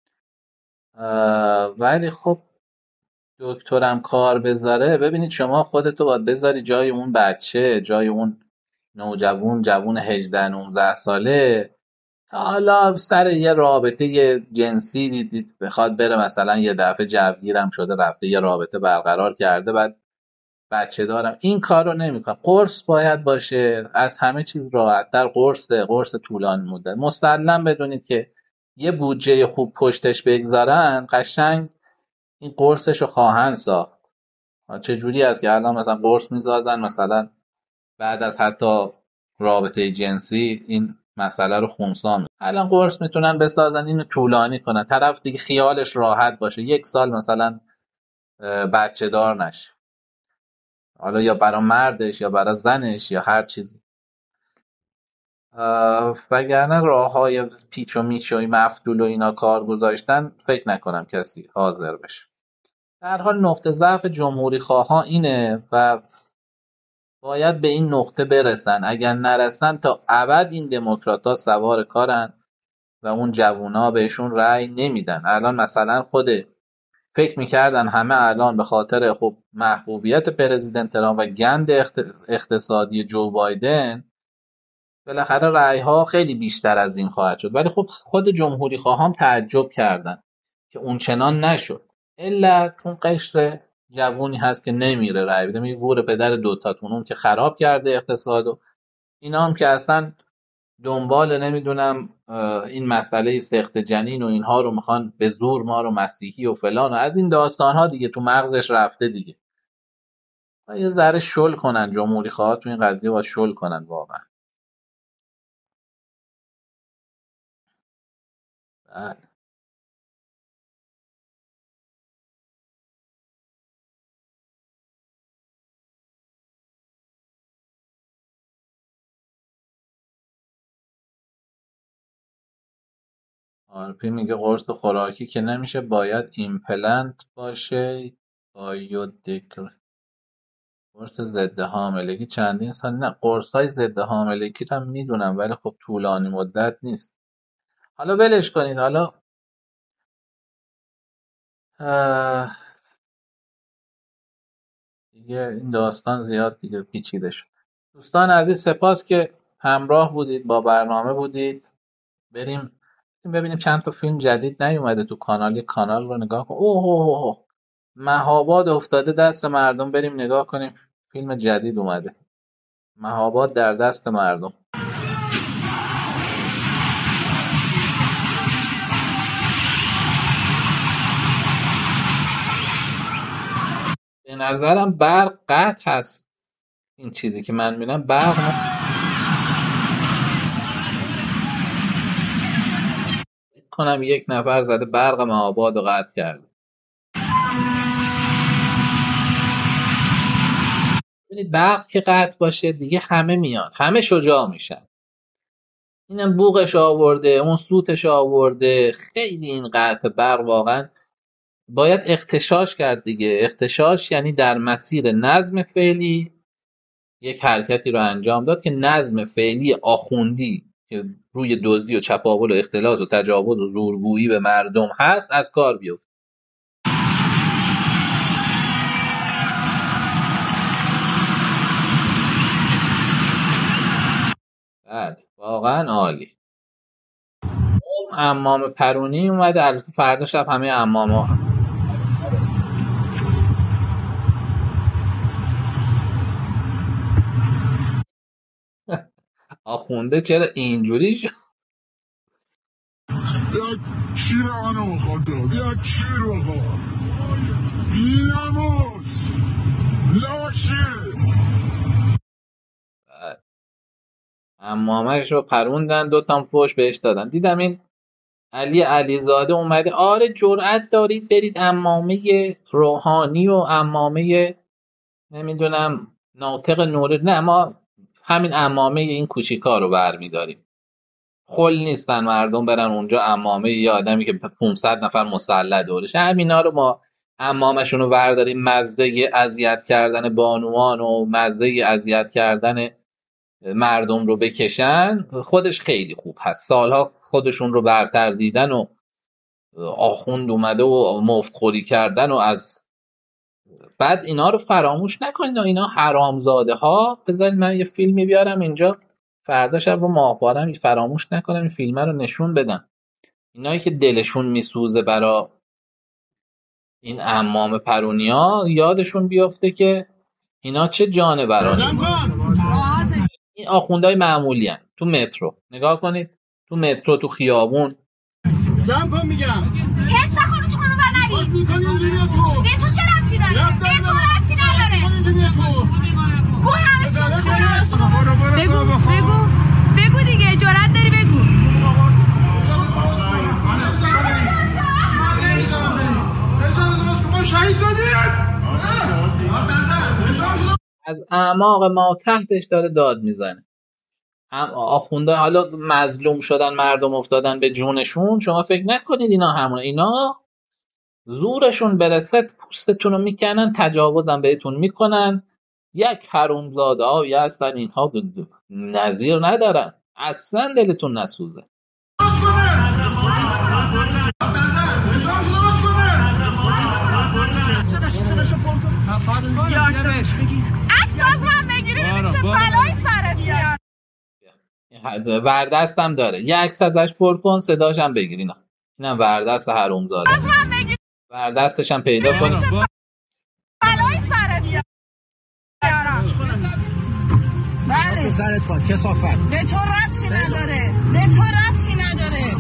ولی خب دکترم کار بذاره، ببینید شما خودتو باید بذاری جای اون بچه، جای اون جوون 18 19 ساله. حالا سر یه رابطه جنسی دیدید بخواد بره مثلا یه دفعه جوگیرم شده رفته یه رابطه برقرار کرده، بعد بچه دارم، این کار رو نمیکنم. قرص باید باشه، از همه چیز راحت‌تر قرص طولانی مدت. مسلم بدونید که یه بودجه خوب پشتش بگذارن قشنگ این قرصش رو خواهند ساخت. چجوری است که الان مثلا قرص میسازن مثلا بعد از حتی رابطه جنسی این مسئله رو خنثی میکنن. الان قرص میتونن بسازن اینو طولانی کنن، طرف دیگه خیالش راحت باشه 1 سال مثلا بچه دار نشه، حالا یا برای مردش یا برای زنش یا هر چیزی. وگرنه راه های پیچ و میچ و مفتول و اینا کار گذاشتن، فکر نکنم کسی حاضر بشه. در حال نقطه ضعف جمهوری خواهان اینه و باید به این نقطه برسن. اگر نرسن تا ابد این دموکرات‌ها سوار کارن و اون جوونا بهشون رأی نمیدن. الان مثلا فکر میکردن همه الان به خاطر محبوبیت پرزیدنت ترامپ و گند اقتصادی جو بایدن بالاخره رأی‌ها خیلی بیشتر از این خواهد شد، ولی خود جمهوری خواهان تعجب کردن که اون چنان نشد. علت اون قشر جوونی هست که نمیره رأی بده، میگه گور پدر دوتاتون، اون که خراب کرده اقتصادو، اینا هم که اصلا دنبال نمیدونم این مسئله سخت جنین و اینها رو میخوان به زور ما رو مسیحی و فلان و از این داستان ها دیگه تو مغزش رفته دیگه. یه ذره شل کنن جمهوری خواهان تو این قضیه، باید شل کنن واقعا. بله. آرپی میگه قرص خوراکی که نمیشه، باید ایمپلنت باشه. قرص ضد حاملگی چندین سال نه، قرص‌های ضد حاملگی هم میدونم ولی خب طولانی مدت نیست. حالا ولش کنید. حالا دیگه این داستان زیاد دیگه پیچیده شد. دوستان عزیز سپاس که همراه بودید، با برنامه بودید. بریم ببینیم چند تا فیلم جدید نیومده تو کانال. کانال رو نگاه کن. اوه مهاباد افتاده دست مردم، بریم نگاه کنیم. فیلم جدید اومده، مهاباد در دست مردم. به نظرم برق قطع هست. این چیزی که من میبینم برق کنم یک نفر زده برق مهاباد رو قطع کرده. ببینید برق که قطع باشه دیگه همه میان، همه شجاع میشن. اینم بوقش آورده، اون سوتش آورده. خیلی این قطع برق واقعا باید اختشاش کرد دیگه. اختشاش یعنی در مسیر نظم فعلی یک حرکتی رو انجام داد که نظم فعلی آخوندی که روی دزدی و چپاول و اختلاس و تجاوز و زورگویی به مردم هست از کار بیفته. بله واقعا عالی. عمام پرونی اومده، البته فردا شب همه عماما آخونده چرا اینجوری شد؟ یک شیر منو بخواد، یک شیر بخواد، بیناموس لاشی. عمامش رو پروندن، 2 تا فوش بهش دادن. دیدم این علی علیزاده اومده، آره جرأت دارید برید عمامه روحانی و عمامه نمیدونم ناطق نوره. نه ما همین عمامه این کوچیکا رو برمیداریم. خل نیستن مردم برن اونجا عمامه یه آدمی که 500 نفر مسلح دورش، همینا رو ما عمامشون رو برداریم مزه اذیت کردن بانوان و مزه اذیت کردن مردم رو بکشن. خودش خیلی خوب هست، سالها خودشون رو برتر دیدن و آخوند اومده و مفتخوری کردن و از بعد اینا رو فراموش نکنید. اینا حرامزاده ها. بذارید من یه فیلمی بیارم اینجا فردا شب با ماهوارم فراموش نکنم این فیلم رو نشون بدم. اینایی که دلشون میسوزه برا این عمام پرونیا یادشون بیافته که اینا چه جانورانی. این آخوندهای معمولی هن. تو مترو نگاه کنید، تو مترو، تو خیابون جمع کن میگم هست نخورو تو خانو برنبی به تو چه ربطی داره؟ به تو ربطی نداره. گو همه بگو دیگه، جرأت داری بگو. از اعماق ما تحتش داره داد میزنه. آخونده حالا مظلوم شدن، مردم افتادن به جونشون. شما فکر نکنید اینا همونه. اینا زورشون برسه پوستتون رو میکنن، تجاوزم بهتون میکنن. یک حرومزاده هایی هستن اینها نظیر ندارن، اصلا دلتون نسوزه. عکس از من بگیری چه بلایی سرت بیاد. وردستم داره، یه عکس ازش پر کن صداش هم بگیر. اینم وردست حرومزاده، وردستش هم پیدا کن. بلایی سرت بیاد. بله سرت کن کثافت. به تو ربطی نداره، به تو ربطی نداره،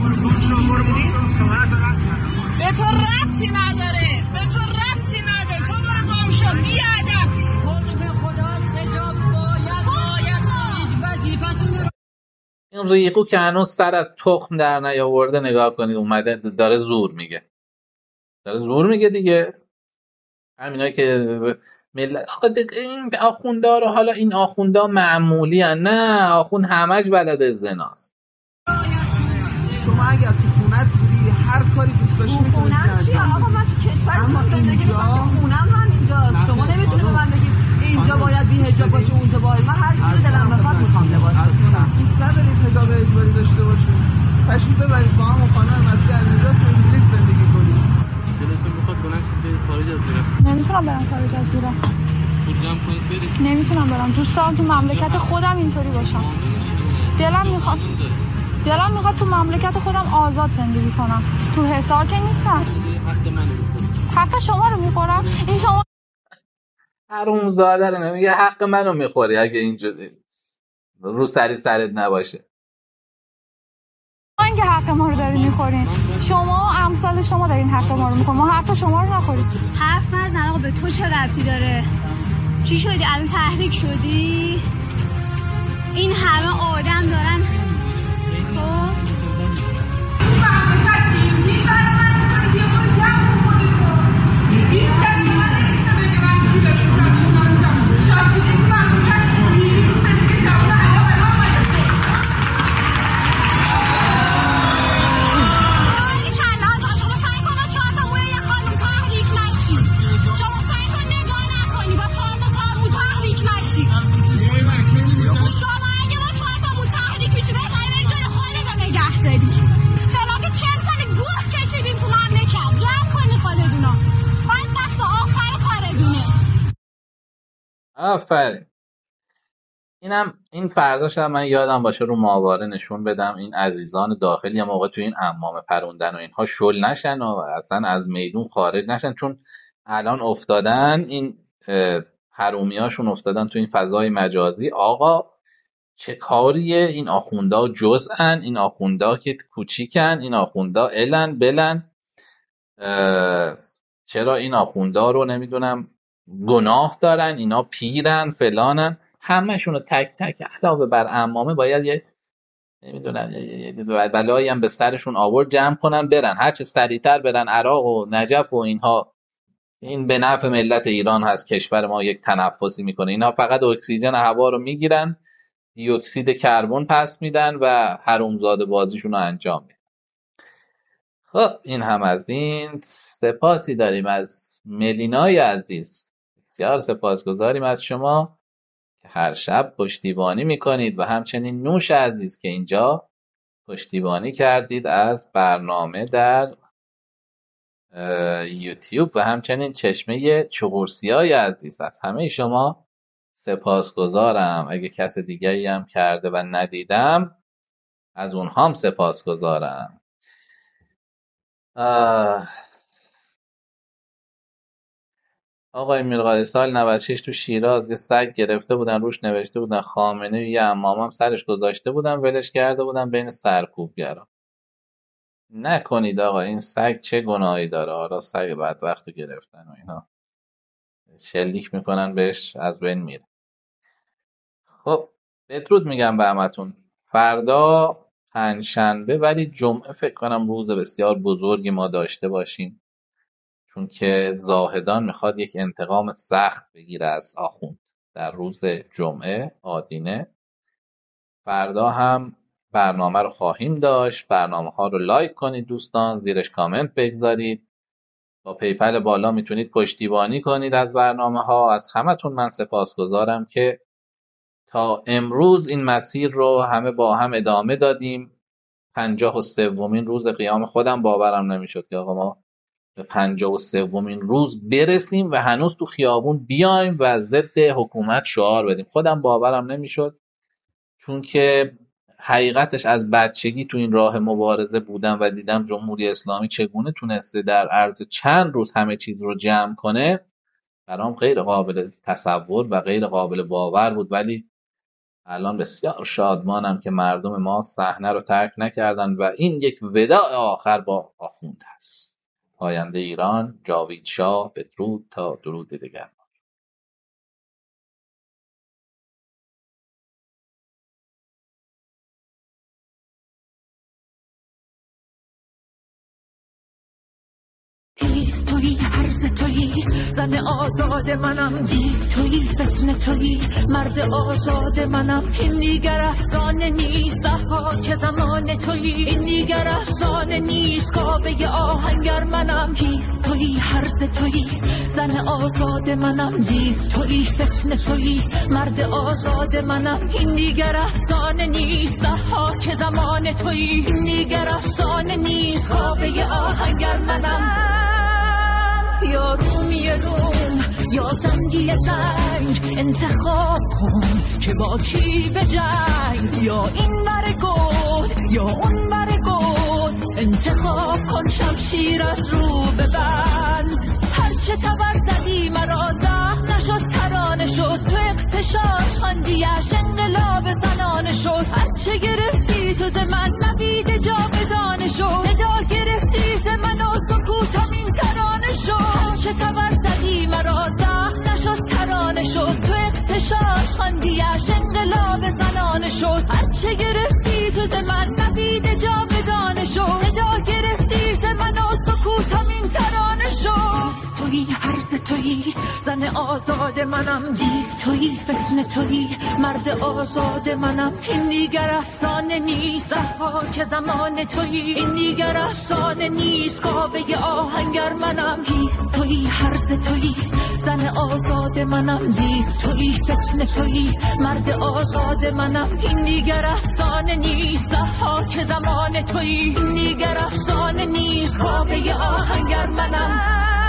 به تو ربطی نداره، به تو ربطی نداره. تو برو گم شو بیادم. حکم خداست، حجاب باید وظیفتون رو. این ریقو که هنوز سر از تخم در نیاورده، نگاه کنید اومده داره زور میگه، داره زور میگه دیگه. همینایی که ملت این آخوندا رو، حالا این آخوندا معمولی هن. نه، آخوند همش بلد زناست. شما اگر تو خونت بودی هر کاری دوست داشتی می‌کنی. چیه آقا؟ من تو کشور زندگی می‌کنم، خونم همینجاست. شما نمیتونید به من بگید اینجا باید بی حجاب باشه اونجا باید. من هر جوری دلم بخواد میخوام لباس بپوشم. دوست ندارید حجاب اجباری داشته باشید؟ تشریف ببرید با هم و خانم مسیح امیرات تو انگلیس زندگی کنید. دلتون میخواد بلند شید خارج از ایران؟ نمیتونم برم خارج از ایران. پول جمع کنید برید. نمیتونم برم. دوست دارم تو مملکت خودم اینطوری باشم. دلم میخواد تو مملکت خودم آزاد زندگی کنم. تو حصار که نیستم. حق منو میخورید. حق شما رو میخورم؟ این شما حرومزاده رو نمیگه حق منو میخوری اگه اینجوری رو سرت نباشه. اینکه حق ما رو دارین میخورین. شما و امثال شما دارین حق ما رو میخورین. ما حق شما رو نخورید. حرف نزن آقا، به تو چه ربطی داره؟ چی شدی الان تحریک شدی؟ این همه آدم دارن. خب آفرین. این فرداش هم من یادم باشه رو ماهواره نشون بدم این عزیزان داخلی یه موقع تو این عمامه پروندن و اینها شل نشن و اصلا از میدون خارج نشن، چون الان افتادن این حرومیاشون افتادن تو این فضای مجازی. آقا چه کاریه؟ این آخوندا جزءن، این آخوندا که کوچیکن، این آخوندا الن بلن. چرا این آخوندا رو نمیدونم گناه دارن، اینا پیرن فلانن، همه شون رو تک تک علاوه بر عمامه باید یه نمیدونم یه بلایی هم به سرشون آورد جمع کنن برن، هرچه سریعتر برن عراق و نجف و اینها. این به نفع ملت ایران هست، کشور ما یک تنفسی میکنه. اینا فقط اکسیژن هوا رو میگیرن، دی اکسید کربن پس میدن و حرومزاده بازیشون رو انجام میدن. خب این هم از این. سپاسی داریم از ملینای عزیز، بسیار سپاسگزاریم از شما که هر شب پشتیبانی میکنید و همچنین نوش عزیز که اینجا پشتیبانی کردید از برنامه در یوتیوب و همچنین چشمه چغورسیای عزیز. از همه شما سپاسگزارم. اگه کس دیگری هم کرده و ندیدم از اونها هم سپاسگزارم. آقای میرقاضی سال 96 تو شیراز یه سگ گرفته بودن، روش نوشته بودن خامنه، یه عمامم سرش گذاشته بودن، ولش کرده بودن بین سرکوبگرا. نکنید آقا، این سگ چه گناهی داره؟ حالا سگ بدبخت رو گرفتن و اینا شلیک میکنن بهش، از بین میره. خب بدرود میگم به همتون. فردا پنجشنبه ولی جمعه فکر کنم روز بسیار بزرگی ما داشته باشیم، چون که زاهدان میخواد یک انتقام سخت بگیره از آخوند در روز جمعه آدینه. فردا هم برنامه رو خواهیم داشت. برنامه ها رو لایک کنید دوستان، زیرش کامنت بگذارید با پیپل بالا میتونید پشتیبانی کنید از برنامه‌ها. از همتون من سپاسگزارم که تا امروز این مسیر رو همه با هم ادامه دادیم. 53مین روز قیام خودم باورم نمیشد که آقا ما به 53مین روز برسیم و هنوز تو خیابون بیایم و ضد حکومت شعار بدیم. خودم باورم نمیشد، چون که حقیقتش از بچگی تو این راه مبارزه بودم و دیدم جمهوری اسلامی چگونه تونسته در عرض چند روز همه چیز رو جمع کنه. برام غیر قابل تصور و غیر قابل باور بود، ولی الان بسیار شادمانم که مردم ما صحنه رو ترک نکردن و این یک وداع آخر با آخوند است. پاینده ایران، جاوید شاه. بدرود تا درود دیگر. هیست تویی، عرض تویی، زن آزاد منم، دیو تویی، فتنه تویی، مرد آزاد منم. این دیگر افسانه نیست، ضحاک زمان تویی. این دیگر افسانه نیست، کعبه آهنگر منم. هیست تویی، عرض تویی، زن آزاد منم، دیو تویی، فتنه تویی، مرد آزاد منم. این دیگر افسانه نیست، ضحاک زمان تویی. این دیگر افسانه نیست، کعبه آهنگر منم. یا رومی روم یا سنگی سنگ، انتخاب کن که با کی به جنگ. یا این بر گود یا اون بر گود، انتخاب کن شمشیر از رو ببند. هرچه تبر زدی مرا زخم نشد، ترانه شد. تو اغتشاش خواندیش انقلاب زنانه شد. هرچه گرفتی تو ز من نوید جاودانه شد. ندا گرفتی ز من و سکوتم این ترانه شد. هرچه تبر زدی مرا زخم نشد، ترانه شد. تو اغتشاش خواندیش انقلاب زنانه شد. هرچه گرفتی تو ز من نوید جاودانه شد. ندا گرفتی ز من و سکوتم این ترانه شد. تویی، عرض تویی، زن آزاد منم، دیو تویی، فتنه تویی، مرد آزاد منم. این دیگر افسانه نیست، ضحاک زمان تویی. این دیگر افسانه نیست، کعبه آهنگر منم. هیست تویی، عرض تویی، زن آزاد منم، دیو تویی، فتنه تویی، مرد آزاد منم. این دیگر افسانه نیست، ضحاک زمان تویی. این دیگر افسانه نیست، کعبه آهنگر منم.